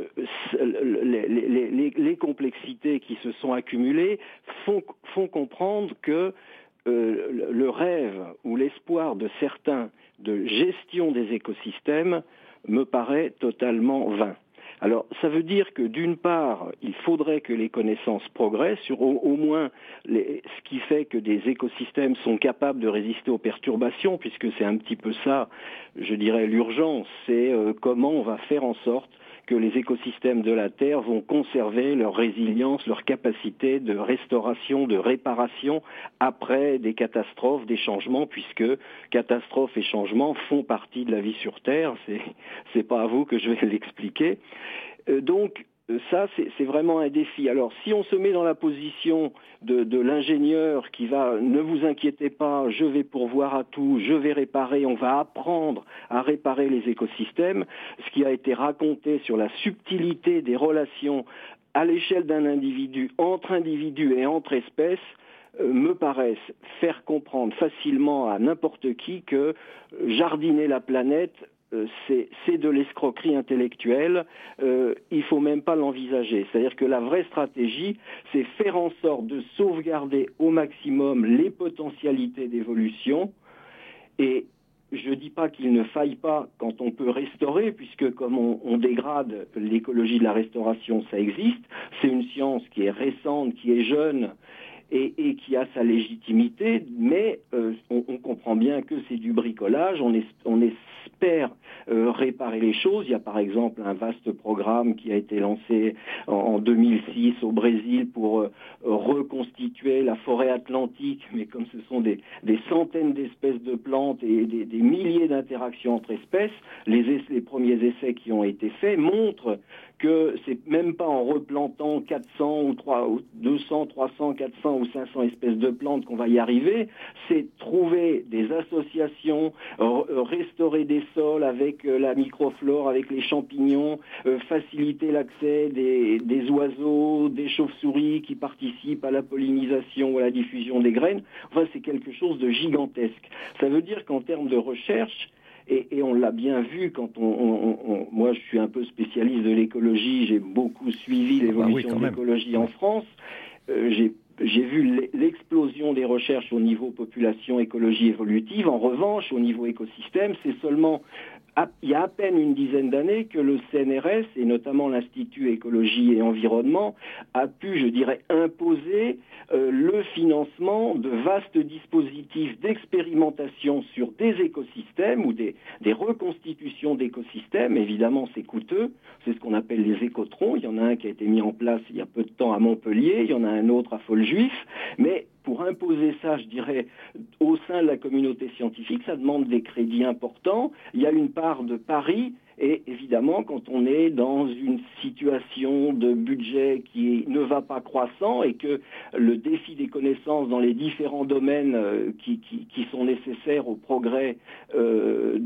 les, les, les, les complexités qui se sont accumulées font, font comprendre que euh, le rêve ou l'espoir de certains de gestion des écosystèmes me paraît totalement vain. Alors, ça veut dire que d'une part, il faudrait que les connaissances progressent sur au, au moins les, ce qui fait que des écosystèmes sont capables de résister aux perturbations, puisque c'est un petit peu ça, je dirais, l'urgence, c'est euh, comment on va faire en sorte que les écosystèmes de la Terre vont conserver leur résilience, leur capacité de restauration, de réparation après des catastrophes, des changements, puisque catastrophes et changements font partie de la vie sur Terre. C'est, c'est pas à vous que je vais l'expliquer. Euh, donc, ça, c'est, c'est vraiment un défi. Alors, si on se met dans la position de, de l'ingénieur qui va, ne vous inquiétez pas, je vais pourvoir à tout, je vais réparer, on va apprendre à réparer les écosystèmes, ce qui a été raconté sur la subtilité des relations à l'échelle d'un individu, entre individus et entre espèces, euh, me paraissent faire comprendre facilement à n'importe qui que jardiner la planète, C'est, c'est de l'escroquerie intellectuelle, euh, il ne faut même pas l'envisager. C'est-à-dire que la vraie stratégie, c'est faire en sorte de sauvegarder au maximum les potentialités d'évolution. Et je ne dis pas qu'il ne faille pas quand on peut restaurer, puisque comme on, on dégrade l'écologie de la restauration, ça existe. C'est une science qui est récente, qui est jeune, Et, et qui a sa légitimité, mais euh, on, on comprend bien que c'est du bricolage, on, est, on espère euh, réparer les choses. Il y a par exemple un vaste programme qui a été lancé en, en deux mille six au Brésil pour euh, reconstituer la forêt atlantique, mais comme ce sont des, des centaines d'espèces de plantes et des, des milliers d'interactions entre espèces, les, essais, les premiers essais qui ont été faits montrent que c'est même pas en replantant quatre cents ou trois, ou deux cents, trois cents, quatre cents ou cinq cents espèces de plantes qu'on va y arriver, c'est trouver des associations, euh, restaurer des sols avec euh, la microflore, avec les champignons, euh, faciliter l'accès des, des oiseaux, des chauves-souris qui participent à la pollinisation ou à la diffusion des graines. Enfin, c'est quelque chose de gigantesque. Ça veut dire qu'en termes de recherche, Et, et on l'a bien vu quand on, on, on... Moi, je suis un peu spécialiste de l'écologie, j'ai beaucoup suivi l'évolution ah oui, de l'écologie en France. Euh, j'ai, j'ai vu l'explosion des recherches au niveau population, écologie évolutive. En revanche, au niveau écosystème, c'est seulement... Il y a à peine une dizaine d'années que le C N R S, et notamment l'Institut Écologie et Environnement, a pu, je dirais, imposer euh, le financement de vastes dispositifs d'expérimentation sur des écosystèmes ou des, des reconstitutions d'écosystèmes. Évidemment, c'est coûteux. C'est ce qu'on appelle les écotrons. Il y en a un qui a été mis en place il y a peu de temps à Montpellier. Il y en a un autre à Foljuif. Mais pour imposer ça, je dirais, au sein de la communauté scientifique, ça demande des crédits importants. Il y a une part de pari. Et évidemment, quand on est dans une situation de budget qui ne va pas croissant et que le défi des connaissances dans les différents domaines qui, qui, qui sont nécessaires au progrès euh,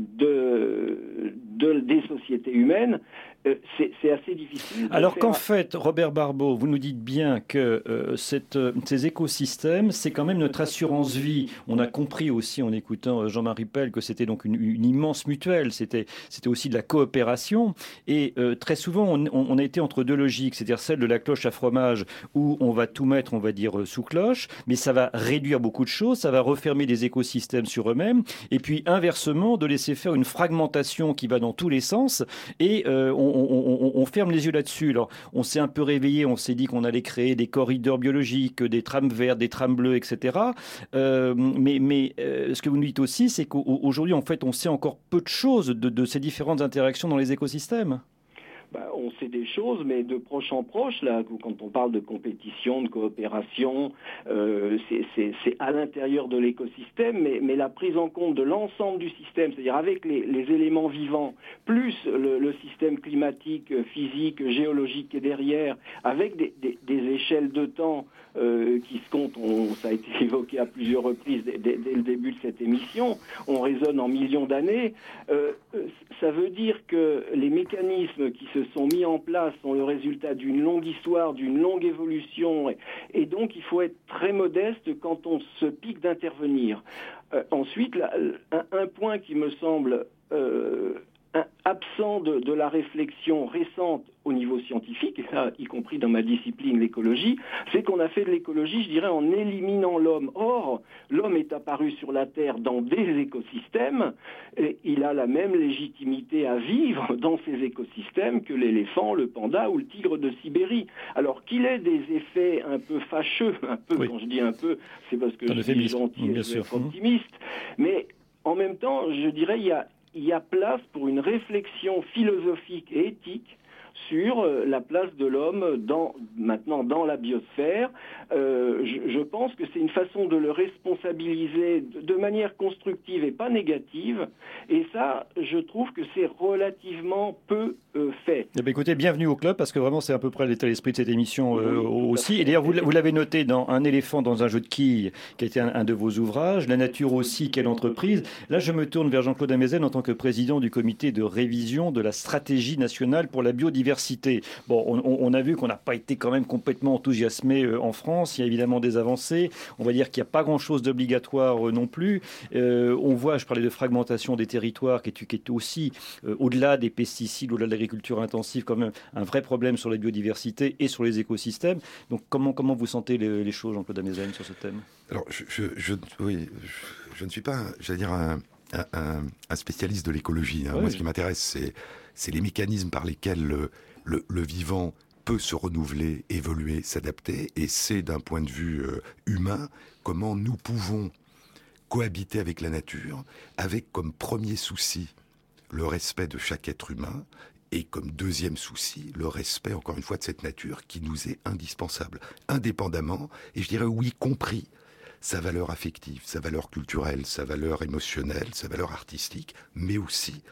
de, de, des sociétés humaines, euh, c'est, c'est assez difficile. Alors faire... qu'en fait, Robert Barbeau, vous nous dites bien que euh, cette, euh, ces écosystèmes, c'est quand même notre assurance vie. On a compris aussi en écoutant Jean-Marie Pell que c'était donc une, une immense mutuelle. C'était, c'était aussi de la coopération. Et euh, très souvent, on, on a été entre deux logiques, c'est-à-dire celle de la cloche à fromage où on va tout mettre, on va dire, sous cloche, mais ça va réduire beaucoup de choses, ça va refermer des écosystèmes sur eux-mêmes. Et puis inversement, de laisser faire une fragmentation qui va dans tous les sens et euh, on, on, on, on ferme les yeux là-dessus. Alors, on s'est un peu réveillé, on s'est dit qu'on allait créer des corridors biologiques, des trames vertes, des trames bleues, et cetera. Euh, mais mais euh, ce que vous nous dites aussi, c'est qu'aujourd'hui, en fait, on sait encore peu de choses de, de ces différentes interactions dans les écosystèmes. Ben, on sait des choses, mais de proche en proche, là, quand on parle de compétition, de coopération, euh, c'est, c'est, c'est à l'intérieur de l'écosystème, mais, mais la prise en compte de l'ensemble du système, c'est-à-dire avec les, les éléments vivants, plus le, le système climatique, physique, géologique qui est derrière, avec des, des, des échelles de temps euh, qui se comptent, on, ça a été évoqué à plusieurs reprises dès, dès, dès le début de cette émission, on raisonne en millions d'années, euh, ça veut dire que les mécanismes qui se sont mis en place sont le résultat d'une longue histoire, d'une longue évolution, et, et donc il faut être très modeste quand on se pique d'intervenir. Euh, ensuite, là, un, un point qui me semble euh, un, absent de, de la réflexion récente au niveau scientifique, et ça, y compris dans ma discipline, l'écologie, c'est qu'on a fait de l'écologie, je dirais, en éliminant l'homme. Or, l'homme est apparu sur la Terre dans des écosystèmes, et il a la même légitimité à vivre dans ces écosystèmes que l'éléphant, le panda ou le tigre de Sibérie. Alors qu'il ait des effets un peu fâcheux, un peu, oui. Quand je dis un peu, c'est parce que je suis gentil et je vais être optimiste, mais en même temps, je dirais, il y a il y a place pour une réflexion philosophique et éthique sur la place de l'homme dans, maintenant dans la biosphère. Euh, je, je pense que c'est une façon de le responsabiliser de, de manière constructive et pas négative. Et ça, je trouve que c'est relativement peu euh, fait. Eh bien, écoutez, bienvenue au club, parce que vraiment, c'est à peu près l'état d'esprit de cette émission euh, oui, aussi. Et d'ailleurs, vous, vous l'avez noté dans Un éléphant dans un jeu de quilles, qui a été un, un de vos ouvrages. La nature aussi, quelle entreprise. Là, je me tourne vers Jean-Claude Amezen en tant que président du comité de révision de la stratégie nationale pour la biodiversité. Bon, on, on a vu qu'on n'a pas été quand même complètement enthousiasmé euh, en France. Il y a évidemment des avancées. On va dire qu'il n'y a pas grand-chose d'obligatoire euh, non plus. Euh, on voit, je parlais de fragmentation des territoires, qui est, qui est aussi, euh, au-delà des pesticides, au-delà de l'agriculture intensive, quand même un vrai problème sur la biodiversité et sur les écosystèmes. Donc, comment, comment vous sentez les, les choses, Jean-Claude Amezen, sur ce thème ? Alors, je, je, je, oui, je, je ne suis pas, j'allais dire, un, un, un spécialiste de l'écologie. Hein. Oui. Moi, ce qui m'intéresse, c'est, c'est les mécanismes par lesquels le, Le, le vivant peut se renouveler, évoluer, s'adapter, et c'est d'un point de vue euh, humain comment nous pouvons cohabiter avec la nature, avec comme premier souci le respect de chaque être humain, et comme deuxième souci le respect, encore une fois, de cette nature qui nous est indispensable, indépendamment, et je dirais oui, y compris sa valeur affective, sa valeur culturelle, sa valeur émotionnelle, sa valeur artistique, mais aussi,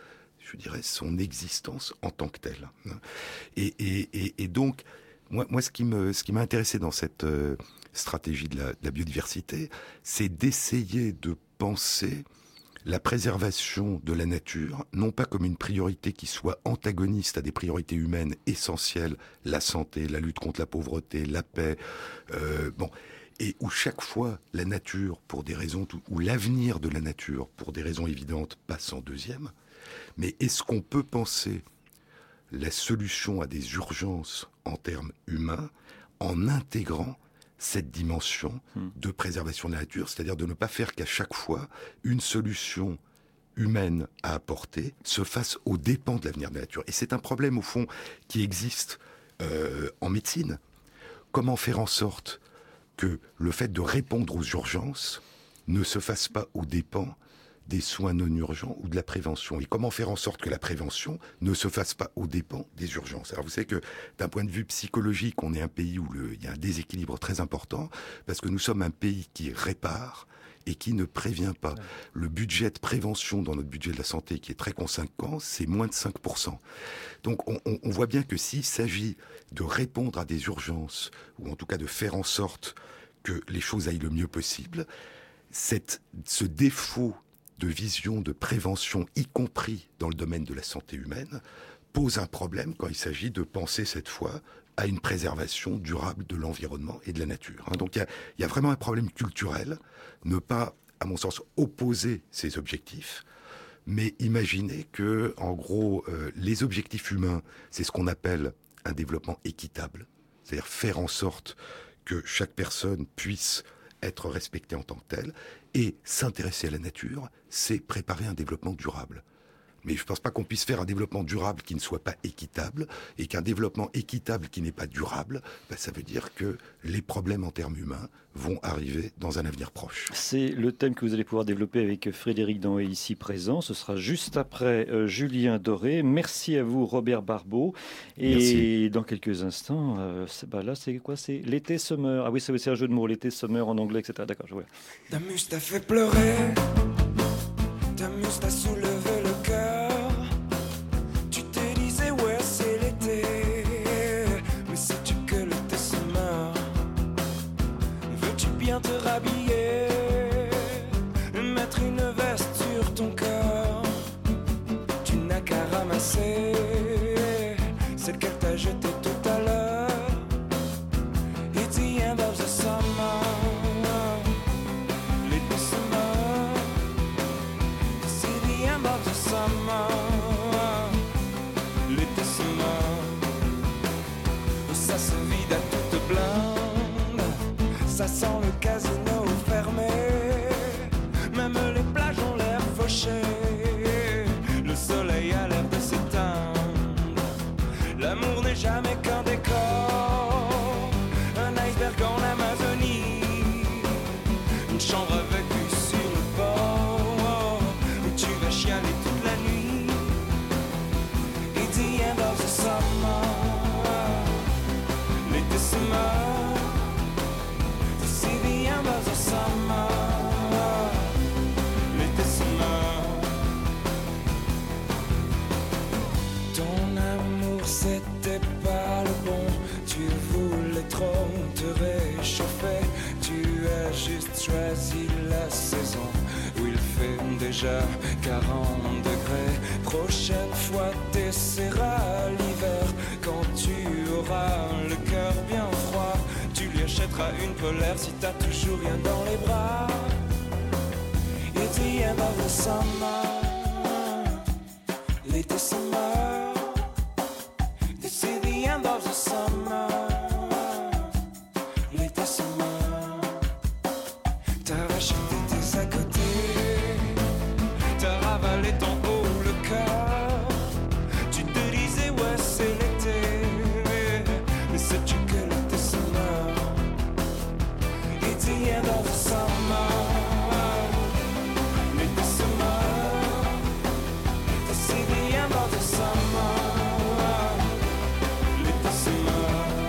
je dirais, son existence en tant que telle. Et, et, et, et donc, moi, moi ce qui me, ce qui m'a intéressé dans cette euh, stratégie de la, de la biodiversité, c'est d'essayer de penser la préservation de la nature, non pas comme une priorité qui soit antagoniste à des priorités humaines essentielles, la santé, la lutte contre la pauvreté, la paix, euh, bon, et où chaque fois la nature, pour des raisons, ou l'avenir de la nature, pour des raisons évidentes, passe en deuxième. Mais est-ce qu'on peut penser la solution à des urgences en termes humains en intégrant cette dimension de préservation de la nature, c'est-à-dire de ne pas faire qu'à chaque fois, une solution humaine à apporter se fasse aux dépens de l'avenir de la nature. Et c'est un problème, au fond, qui existe euh, en médecine. Comment faire en sorte que le fait de répondre aux urgences ne se fasse pas aux dépens des soins non urgents ou de la prévention. Et comment faire en sorte que la prévention ne se fasse pas aux dépens des urgences. Alors vous savez que d'un point de vue psychologique, on est un pays où le, il y a un déséquilibre très important, parce que nous sommes un pays qui répare et qui ne prévient pas. Le budget de prévention dans notre budget de la santé, qui est très conséquent, c'est moins de cinq pour cent. Donc on, on, on voit bien que s'il s'agit de répondre à des urgences, ou en tout cas de faire en sorte que les choses aillent le mieux possible, cette, ce défaut de vision, de prévention, y compris dans le domaine de la santé humaine, pose un problème quand il s'agit de penser cette fois à une préservation durable de l'environnement et de la nature. Donc il y a, il y a vraiment un problème culturel, ne pas, à mon sens, opposer ces objectifs, mais imaginer que, en gros, euh, les objectifs humains, c'est ce qu'on appelle un développement équitable, c'est-à-dire faire en sorte que chaque personne puisse être respectée en tant que telle, et s'intéresser à la nature, c'est préparer un développement durable. Mais je ne pense pas qu'on puisse faire un développement durable qui ne soit pas équitable, et qu'un développement équitable qui n'est pas durable, ben ça veut dire que les problèmes en termes humains vont arriver dans un avenir proche. C'est le thème que vous allez pouvoir développer avec Frédéric Danhé ici présent. Ce sera juste après euh, Julien Doré. Merci à vous Robert Barbeau. Et Merci. Dans quelques instants, euh, c'est, bah là c'est quoi? C'est l'été summer. Ah oui, c'est, c'est un jeu de mots, l'été summer en anglais, et cetera. D'accord, je vois. Ta muse t'a fait pleurer, ta muse t'a soulevé le cœur. Tu te disais ouais c'est l'été, mais sais-tu que l'été se meurt? Veux-tu bien te rhabiller, mettre une veste sur ton corps? Tu n'as qu'à ramasser celle qu'elle t'a jetée tout à l'heure. It's the end of the summer, l'été se meurt. C'est the end of the summer, l'été se meurt. Ça se vide à toute blinde, ça sent le casino fermé. Même les plages ont l'air fauchées, le soleil a l'air de s'éteindre. L'amour n'est jamais qu'un décor, un iceberg en Amazonie, une chambre avec vue sur le bord, où tu vas chialer toute la nuit. It's the end of the summer, l'été se meurt. C'est the end of the summer, l'été se meurt. Ton amour c'était pas le bon, tu voulais trop te réchauffer. Tu as juste choisi la saison où il fait déjà quarante degrés. Prochaine fois t'essaieras l'hiver, quand tu auras le cœur bien froid. Tu lui achèteras une polaire si t'as toujours rien dans les bras. It's the end of the summer, l'été se meurt. This is the end of the summer, l'été se meurt. T'as racheté tes à côté, t'as ravalé ton haut le cœur. Tu te disais ouais c'est l'été, mais sais-tu que l'été se meurt? It's the end of the summer, l'été se meurt. This is the end of the summer, l'été se meurt.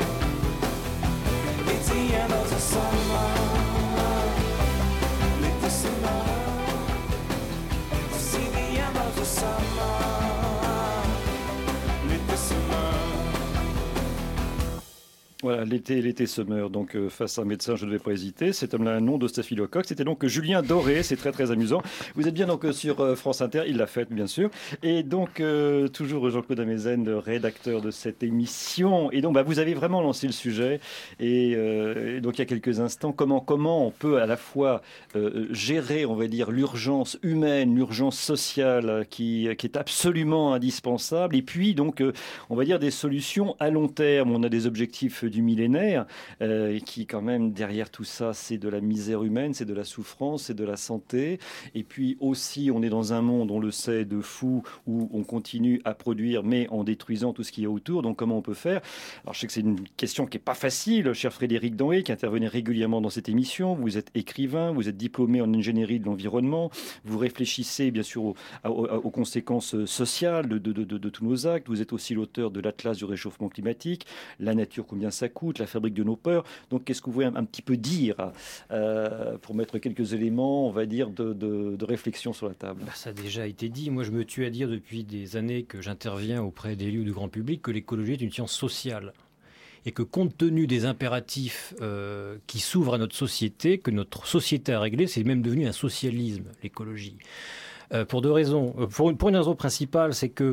Voilà, l'été, l'été semeur. Donc, euh, face à un médecin, je ne devais pas hésiter. Cet homme-là a un nom de staphylocoque. C'était donc Julien Doré. C'est très, très amusant. Vous êtes bien donc sur euh, France Inter. Il l'a fait, bien sûr. Et donc, euh, toujours Jean-Claude Amezen, le rédacteur de cette émission. Et donc, bah, vous avez vraiment lancé le sujet. Et, euh, et donc, il y a quelques instants, comment, comment on peut à la fois euh, gérer, on va dire, l'urgence humaine, l'urgence sociale qui, qui est absolument indispensable. Et puis, donc, euh, on va dire des solutions à long terme. On a des objectifs du millénaire, euh, qui quand même derrière tout ça, c'est de la misère humaine, c'est de la souffrance, c'est de la santé. Et puis aussi, on est dans un monde, on le sait, de fou, où on continue à produire, mais en détruisant tout ce qu'il y a autour. Donc comment on peut faire? Alors je sais que c'est une question qui n'est pas facile, cher Frédéric Danhé, qui intervenait régulièrement dans cette émission. Vous êtes écrivain, vous êtes diplômé en ingénierie de l'environnement, vous réfléchissez bien sûr aux, aux, aux conséquences sociales de, de, de, de, de tous nos actes. Vous êtes aussi l'auteur de l'Atlas du réchauffement climatique, La nature, combien ça coûte, la fabrique de nos peurs. Donc, qu'est-ce que vous pouvez un, un petit peu dire euh, pour mettre quelques éléments, on va dire, de, de, de réflexion sur la table? Bah, ça a déjà été dit. Moi, je me tue à dire depuis des années que j'interviens auprès d'élus du grand public que l'écologie est une science sociale. Et que compte tenu des impératifs euh, qui s'ouvrent à notre société, que notre société a réglé, c'est même devenu un socialisme, l'écologie. Euh, pour deux raisons. Pour une, pour une raison principale, c'est que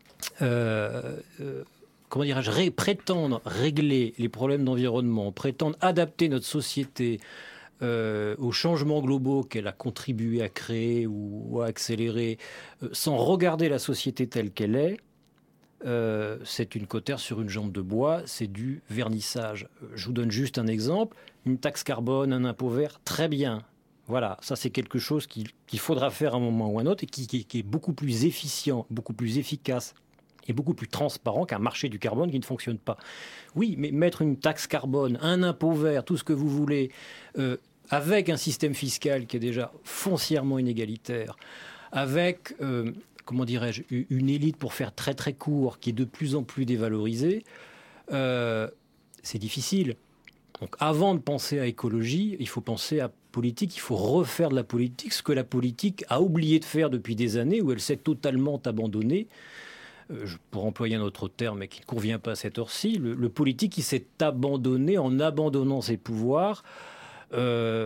euh, euh, comment dirais-je, ré- prétendre régler les problèmes d'environnement, prétendre adapter notre société euh, aux changements globaux qu'elle a contribué à créer ou, ou à accélérer, euh, sans regarder la société telle qu'elle est, euh, c'est une cautère sur une jambe de bois, c'est du vernissage. Je vous donne juste un exemple, une taxe carbone, un impôt vert, très bien. Voilà, ça c'est quelque chose qu'il, qu'il faudra faire à un moment ou à un autre et qui, qui, qui est beaucoup plus efficient, beaucoup plus efficace et beaucoup plus transparent qu'un marché du carbone qui ne fonctionne pas. Oui, mais mettre une taxe carbone, un impôt vert, tout ce que vous voulez, euh, avec un système fiscal qui est déjà foncièrement inégalitaire, avec, euh, comment dirais-je, une élite, pour faire très très court, qui est de plus en plus dévalorisée, euh, c'est difficile. Donc avant de penser à écologie, il faut penser à politique, il faut refaire de la politique, ce que la politique a oublié de faire depuis des années, où elle s'est totalement abandonnée. Je pourrais employer un autre terme, mais qui ne convient pas à cette heure-ci, le, le politique qui s'est abandonné en abandonnant ses pouvoirs, euh,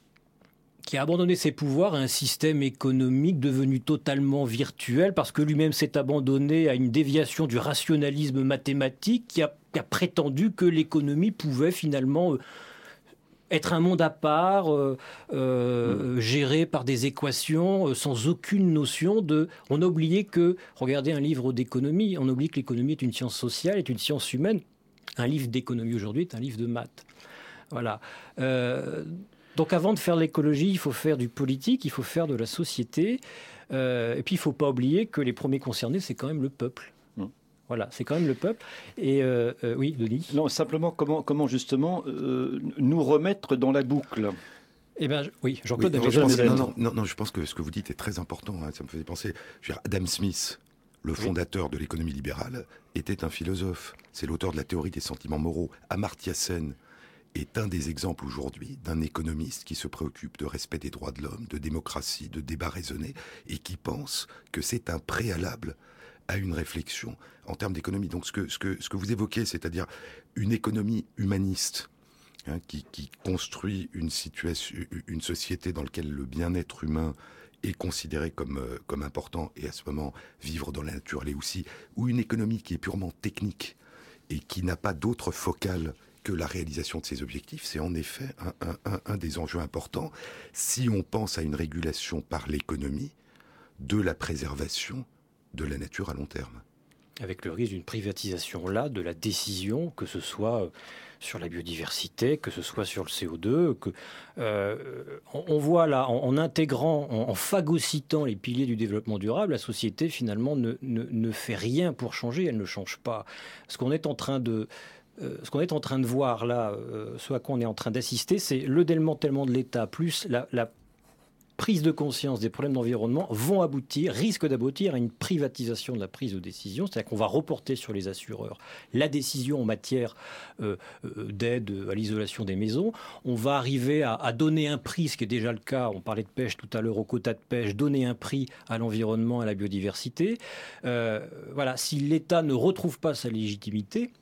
qui a abandonné ses pouvoirs à un système économique devenu totalement virtuel, parce que lui-même s'est abandonné à une déviation du rationalisme mathématique qui a, qui a prétendu que l'économie pouvait finalement... Euh, être un monde à part, euh, euh, mmh. géré par des équations, euh, sans aucune notion de... On a oublié que, regardez un livre d'économie, on oublie que l'économie est une science sociale, est une science humaine. Un livre d'économie aujourd'hui est un livre de maths. Voilà. Euh, donc avant de faire de l'écologie, il faut faire du politique, il faut faire de la société. Euh, et puis il ne faut pas oublier que les premiers concernés, c'est quand même le peuple. Voilà, c'est quand même le peuple. Et euh, euh, oui, Denis. Non, simplement, comment, comment justement euh, nous remettre dans la boucle? Eh bien, oui, Jean-Claude. Oui, je pense, non, non, non, non, je pense que ce que vous dites est très important. Hein, ça me faisait penser. Je veux dire, Adam Smith, le fondateur oui. de l'économie libérale, était un philosophe. C'est l'auteur de la théorie des sentiments moraux. Amartya Sen est un des exemples aujourd'hui d'un économiste qui se préoccupe de respect des droits de l'homme, de démocratie, de débat raisonné, et qui pense que c'est un préalable à une réflexion en termes d'économie. Donc ce que, ce que, ce que vous évoquez, c'est-à-dire une économie humaniste hein, qui, qui construit une, situation, une société dans laquelle le bien-être humain est considéré comme, euh, comme important, et à ce moment, vivre dans la nature l'est aussi, ou une économie qui est purement technique et qui n'a pas d'autre focale que la réalisation de ses objectifs, c'est en effet un, un, un, un des enjeux importants si on pense à une régulation par l'économie de la préservation de la nature à long terme. Avec le risque d'une privatisation là de la décision, que ce soit sur la biodiversité, que ce soit sur le C O deux, que euh, on, on voit là, en, en intégrant, en, en phagocytant les piliers du développement durable, la société finalement ne, ne, ne fait rien pour changer, elle ne change pas. Ce qu'on est en train de Euh, ce qu'on est en train de voir là, euh, ce à quoi on est en train d'assister, c'est le démantèlement de l'État plus la, la prise de conscience des problèmes d'environnement vont aboutir, risquent d'aboutir à une privatisation de la prise de décision, c'est-à-dire qu'on va reporter sur les assureurs la décision en matière euh, euh, d'aide à l'isolation des maisons. On va arriver à, à donner un prix, ce qui est déjà le cas, on parlait de pêche tout à l'heure, au quota de pêche, donner un prix à l'environnement, à la biodiversité. Euh, voilà, si l'État ne retrouve pas sa légitimité,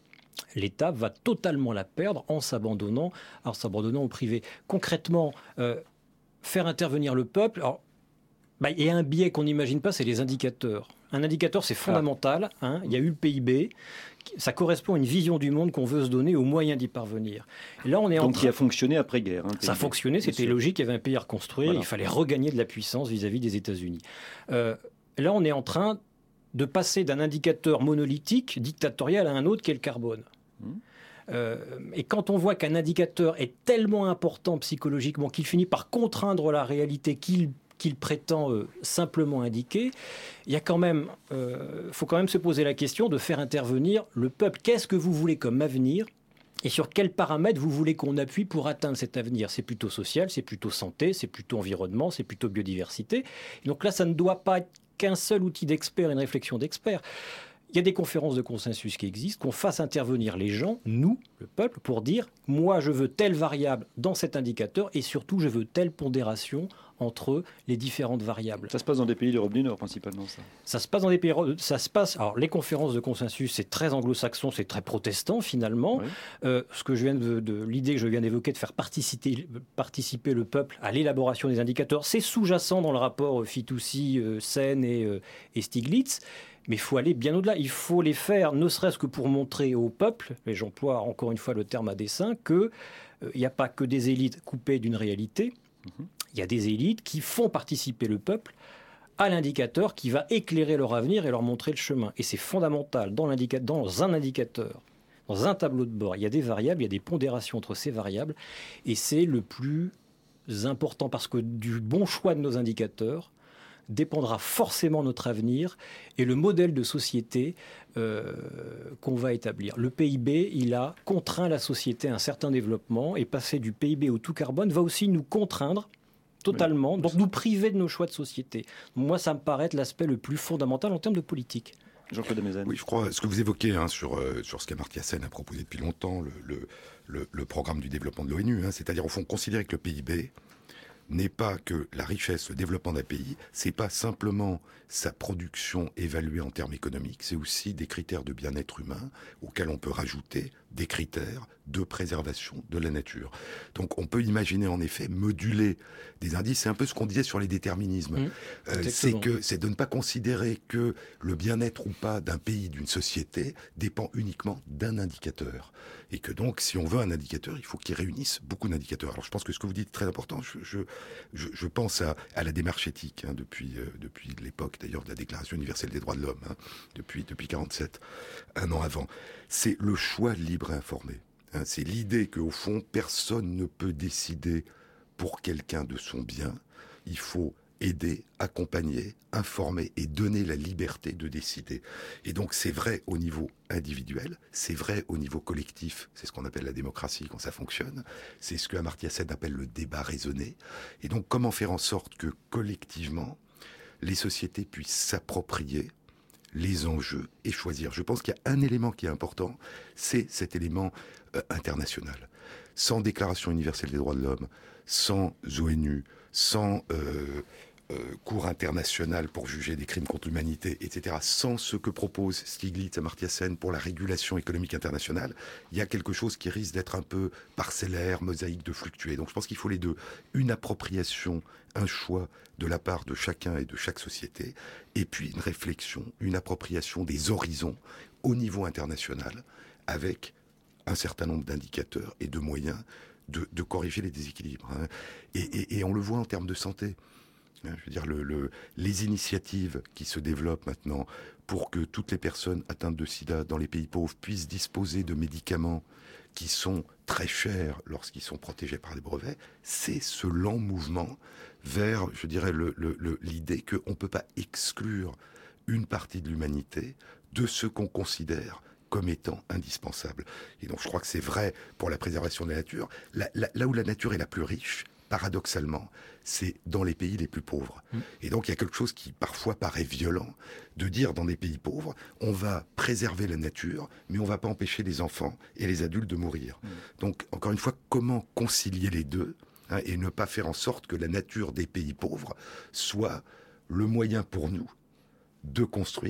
l'État va totalement la perdre en s'abandonnant, en s'abandonnant au privé. Concrètement, euh, faire intervenir le peuple, alors, bah, il y a un biais qu'on n'imagine pas, c'est les indicateurs. Un indicateur, c'est fondamental. Hein, il y a eu le P I B. Ça correspond à une vision du monde qu'on veut se donner, aux moyens d'y parvenir. Et là, on est Donc, en train... qui a fonctionné après-guerre. Hein, ça a fonctionné, c'était logique, il y avait un pays à reconstruire, voilà. Il fallait regagner de la puissance vis-à-vis des États-Unis. Euh, là, on est en train de passer d'un indicateur monolithique, dictatorial, à un autre qui est le carbone. Mmh. Euh, et quand on voit qu'un indicateur est tellement important psychologiquement qu'il finit par contraindre la réalité qu'il qu'il prétend euh, simplement indiquer, il y a quand même, euh, faut quand même se poser la question de faire intervenir le peuple. Qu'est-ce que vous voulez comme avenir et sur quels paramètres vous voulez qu'on appuie pour atteindre cet avenir? C'est plutôt social, c'est plutôt santé, c'est plutôt environnement, c'est plutôt biodiversité. Et donc là, ça ne doit pas être qu'un seul outil d'expert, une réflexion d'expert. Il y a des conférences de consensus qui existent, qu'on fasse intervenir les gens, nous, le peuple, pour dire « moi, je veux telle variable dans cet indicateur et surtout, je veux telle pondération entre les différentes variables. » Ça se passe dans des pays d'Europe du Nord, principalement, ça. Ça se passe dans des pays... Ça se passe... Alors, les conférences de consensus, c'est très anglo-saxon, c'est très protestant, finalement. Oui. Euh, ce que je viens de, de... L'idée que je viens d'évoquer, de faire participer, participer le peuple à l'élaboration des indicateurs, c'est sous-jacent dans le rapport Fitoussi, euh, Sen et, euh, et Stiglitz. Mais il faut aller bien au-delà. Il faut les faire, ne serait-ce que pour montrer au peuple, et j'emploie encore une fois le terme à dessein, qu'il n'y euh, a pas que des élites coupées d'une réalité. Il mm-hmm. y a des élites qui font participer le peuple à l'indicateur qui va éclairer leur avenir et leur montrer le chemin. Et c'est fondamental dans, dans un indicateur, dans un tableau de bord. Il y a des variables, il y a des pondérations entre ces variables. Et c'est le plus important parce que du bon choix de nos indicateurs dépendra forcément notre avenir et le modèle de société euh, qu'on va établir. Le P I B, il a contraint la société à un certain développement et passer du P I B au tout carbone va aussi nous contraindre totalement, oui. donc nous priver de nos choix de société. Moi, ça me paraît être l'aspect le plus fondamental en termes de politique. Jean-Claude Amezen. Oui, je crois, ce que vous évoquez hein, sur, euh, sur ce qu'Amartya Sen a proposé depuis longtemps, le, le, le, le programme du développement de l'ONU, hein, c'est-à-dire au fond considérer que le P I B n'est pas que la richesse, le développement d'un pays, c'est pas simplement sa production évaluée en termes économiques, c'est aussi des critères de bien-être humain auxquels on peut rajouter des critères de préservation de la nature. Donc on peut imaginer en effet moduler des indices, c'est un peu ce qu'on disait sur les déterminismes. Mmh, euh, c'est que c'est de ne pas considérer que le bien-être ou pas d'un pays, d'une société dépend uniquement d'un indicateur. Et que donc si on veut un indicateur, il faut qu'il réunisse beaucoup d'indicateurs. Alors je pense que ce que vous dites est très important. Je, je, je, je pense à, à la démarche éthique hein, depuis, euh, depuis l'époque d'ailleurs de la Déclaration universelle des droits de l'homme, hein, depuis, depuis quarante-sept, un an avant. C'est le choix libre et informé. Hein, c'est l'idée qu'au fond, personne ne peut décider pour quelqu'un de son bien. Il faut aider, accompagner, informer et donner la liberté de décider. Et donc c'est vrai au niveau individuel, c'est vrai au niveau collectif, c'est ce qu'on appelle la démocratie quand ça fonctionne, c'est ce que Amartya Sen appelle le débat raisonné. Et donc comment faire en sorte que collectivement, les sociétés puissent s'approprier les enjeux et choisir. Je pense qu'il y a un élément qui est important, c'est cet élément euh, international. Sans Déclaration universelle des droits de l'homme, sans O N U, sans euh, euh, Cour internationale pour juger des crimes contre l'humanité, et cetera, sans ce que propose Stiglitz, Amartya Sen pour la régulation économique internationale, il y a quelque chose qui risque d'être un peu parcellaire, mosaïque, de fluctuer. Donc je pense qu'il faut les deux. Une appropriation, un choix de la part de chacun et de chaque société, et puis une réflexion, une appropriation des horizons au niveau international, avec un certain nombre d'indicateurs et de moyens de, de corriger les déséquilibres. Hein. Et, et, et on le voit en termes de santé. Hein, je veux dire, le, le, les initiatives qui se développent maintenant pour que toutes les personnes atteintes de sida dans les pays pauvres puissent disposer de médicaments qui sont très chers lorsqu'ils sont protégés par des brevets, c'est ce lent mouvement vers, je dirais, le, le, le, l'idée qu'on ne peut pas exclure une partie de l'humanité de ce qu'on considère comme étant indispensable. Et donc je crois que c'est vrai pour la préservation de la nature. Là, là, là où la nature est la plus riche, paradoxalement, c'est dans les pays les plus pauvres. Mmh. Et donc il y a quelque chose qui parfois paraît violent, de dire dans des pays pauvres, on va préserver la nature, mais on ne va pas empêcher les enfants et les adultes de mourir. Mmh. Donc encore une fois, comment concilier les deux hein, et ne pas faire en sorte que la nature des pays pauvres soit le moyen pour nous de construire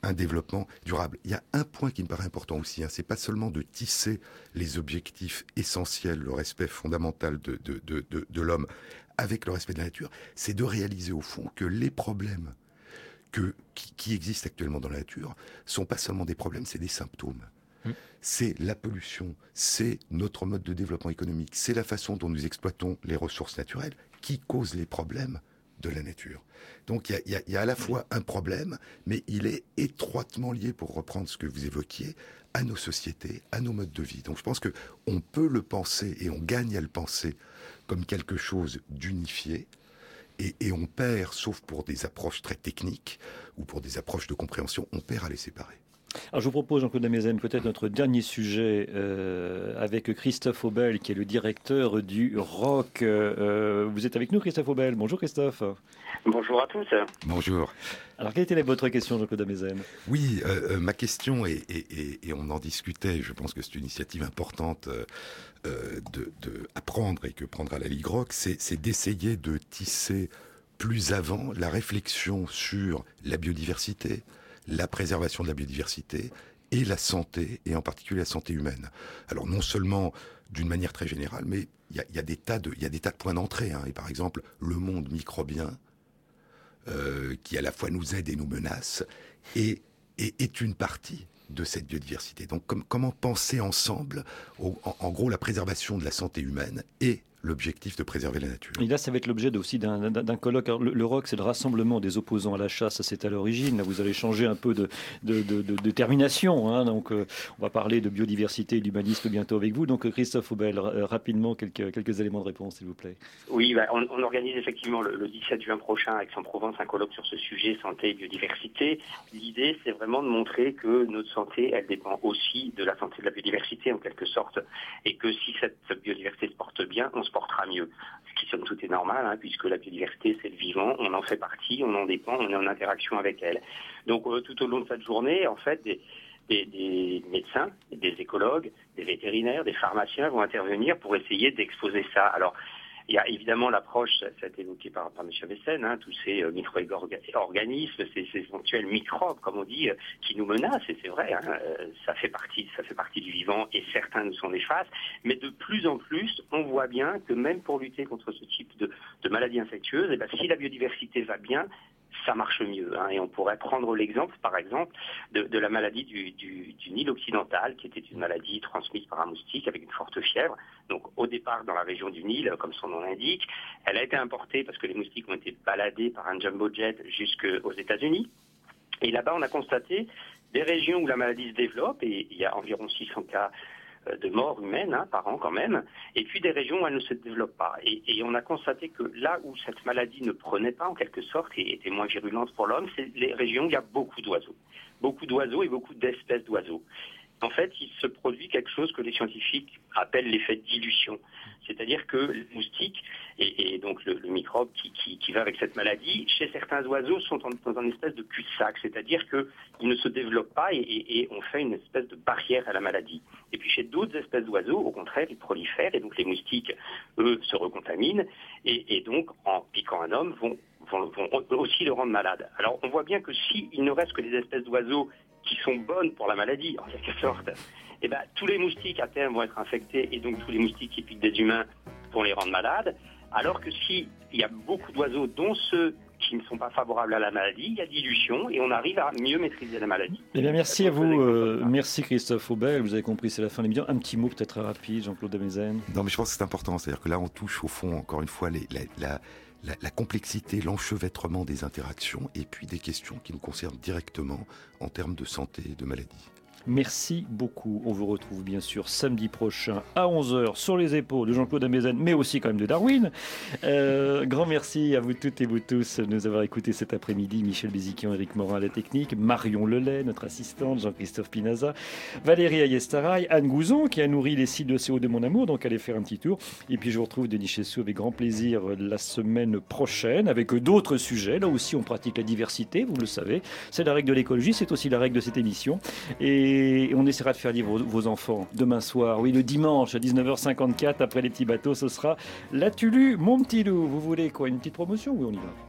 un développement durable. Il y a un point qui me paraît important aussi, hein, c'est pas seulement de tisser les objectifs essentiels, le respect fondamental de, de, de, de, de l'homme avec le respect de la nature, c'est de réaliser au fond que les problèmes que, qui, qui existent actuellement dans la nature sont pas seulement des problèmes, c'est des symptômes. Mmh. C'est la pollution, c'est notre mode de développement économique, c'est la façon dont nous exploitons les ressources naturelles qui causent les problèmes de la nature. Donc il y, y, y a à la fois un problème, mais il est étroitement lié, pour reprendre ce que vous évoquiez, à nos sociétés, à nos modes de vie. Donc je pense que on peut le penser, et on gagne à le penser, comme quelque chose d'unifié, et, et on perd, sauf pour des approches très techniques, ou pour des approches de compréhension, on perd à les séparer. Alors je vous propose, Jean-Claude Amezen, peut-être notre dernier sujet euh, avec Christophe Aubel, qui est le directeur du R O C. Euh, vous êtes avec nous, Christophe Aubel. Bonjour Christophe. Bonjour à tous. Bonjour. Alors quelle était votre question, Jean-Claude Amezen? Oui, euh, ma question, est, et, et, et on en discutait, je pense que c'est une initiative importante euh, de, de apprendre et que prendra la Ligue R O C, c'est d'essayer de tisser plus avant la réflexion sur la biodiversité, la préservation de la biodiversité et la santé, et en particulier la santé humaine. Alors non seulement d'une manière très générale, mais il y, y a des tas de, il y a des tas de points d'entrée. Hein. Et par exemple, le monde microbien, euh, qui à la fois nous aide et nous menace, et, et est une partie de cette biodiversité. Donc com- comment penser ensemble, au, en, en gros, la préservation de la santé humaine et l'objectif de préserver la nature. Et là, ça va être l'objet aussi d'un, d'un, d'un colloque. Alors, le, le R O C, c'est le rassemblement des opposants à la chasse, c'est à l'origine. Là, vous allez changer un peu de, de, de, de, de termination. Hein. Donc, euh, on va parler de biodiversité et d'humanisme bientôt avec vous. Donc, Christophe Aubel, euh, rapidement, quelques, quelques éléments de réponse, s'il vous plaît. Oui, bah, on, on organise effectivement le, le dix-sept juin prochain à Aix-en-Provence un colloque sur ce sujet, santé et biodiversité. L'idée, c'est vraiment de montrer que notre santé, elle dépend aussi de la santé de la biodiversité, en quelque sorte, et que si cette, cette biodiversité se porte bien, on se portera mieux. Ce qui, somme toute, est normal, hein, puisque la biodiversité, c'est le vivant, on en fait partie, on en dépend, on est en interaction avec elle. Donc, euh, tout au long de cette journée, en fait, des, des, des médecins, des écologues, des vétérinaires, des pharmaciens vont intervenir pour essayer d'exposer ça. Alors, il y a évidemment l'approche, ça a été évoqué par, par M. Messen, hein, tous ces euh, micro-organismes, ces, ces éventuels microbes, comme on dit, euh, qui nous menacent, et c'est vrai, hein, euh, ça fait partie, ça fait partie du vivant, et certains nous sont néfastes, mais de plus en plus, on voit bien que même pour lutter contre ce type de, de maladies infectieuses, eh ben, si la biodiversité va bien, ça marche mieux. Hein, et on pourrait prendre l'exemple, par exemple, de, de la maladie du, du, du Nil occidental, qui était une maladie transmise par un moustique avec une forte fièvre. Donc, au départ, dans la région du Nil, comme son nom l'indique, elle a été importée parce que les moustiques ont été baladés par un jumbo jet jusqu'aux États-Unis. Et là-bas, on a constaté des régions où la maladie se développe, et il y a environ six cents cas de morts humaines hein, par an quand même, et puis des régions où elle ne se développe pas. Et, et on a constaté que là où cette maladie ne prenait pas en quelque sorte et était moins virulente pour l'homme, c'est les régions où il y a beaucoup d'oiseaux. Beaucoup d'oiseaux et beaucoup d'espèces d'oiseaux. En fait, il se produit quelque chose que les scientifiques appellent l'effet de dilution. C'est-à-dire que le moustique, et, et donc le, le microbe qui, qui, qui va avec cette maladie, chez certains oiseaux, sont en, dans une espèce de cul-de-sac. C'est-à-dire qu'ils ne se développent pas et, et, et on fait une espèce de barrière à la maladie. Et puis chez d'autres espèces d'oiseaux, au contraire, ils prolifèrent et donc les moustiques, eux, se recontaminent et, et donc, en piquant un homme, vont, vont, vont aussi le rendre malade. Alors on voit bien que s'il ne reste que des espèces d'oiseaux qui sont bonnes pour la maladie, en quelque sorte, eh ben, tous les moustiques à terme vont être infectés et donc tous les moustiques qui piquent des humains vont les rendre malades, alors que s'il y a beaucoup d'oiseaux, dont ceux qui ne sont pas favorables à la maladie, il y a dilution et on arrive à mieux maîtriser la maladie. Eh bien, merci à vous, euh, merci Christophe Aubel, vous avez compris, c'est la fin de l'émission. Un petit mot peut-être rapide, Jean-Claude Amezen. Non mais je pense que c'est important, c'est-à-dire que là on touche au fond, encore une fois, les, la, la, la, la complexité, l'enchevêtrement des interactions et puis des questions qui nous concernent directement en termes de santé et de maladie. Merci beaucoup. On vous retrouve bien sûr samedi prochain à onze heures sur les épaules de Jean-Claude Amezen, mais aussi quand même de Darwin. Euh, grand merci à vous toutes et vous tous de nous avoir écoutés cet après-midi. Michel Béziquian, Éric Morin à la technique, Marion Lelay, notre assistante, Jean-Christophe Pinaza, Valérie Ayestaraï, Anne Gouzon qui a nourri les sites de C O de mon amour, donc allez faire un petit tour. Et puis je vous retrouve Denis Chessou avec grand plaisir la semaine prochaine avec d'autres sujets. Là aussi on pratique la diversité, vous le savez. C'est la règle de l'écologie, c'est aussi la règle de cette émission. Et Et on essaiera de faire lire vos, vos enfants demain soir. Oui, le dimanche à dix-neuf heures cinquante-quatre, après les petits bateaux, ce sera La Tulu, mon petit loup. Vous voulez quoi, une petite promotion? Oui, on y va.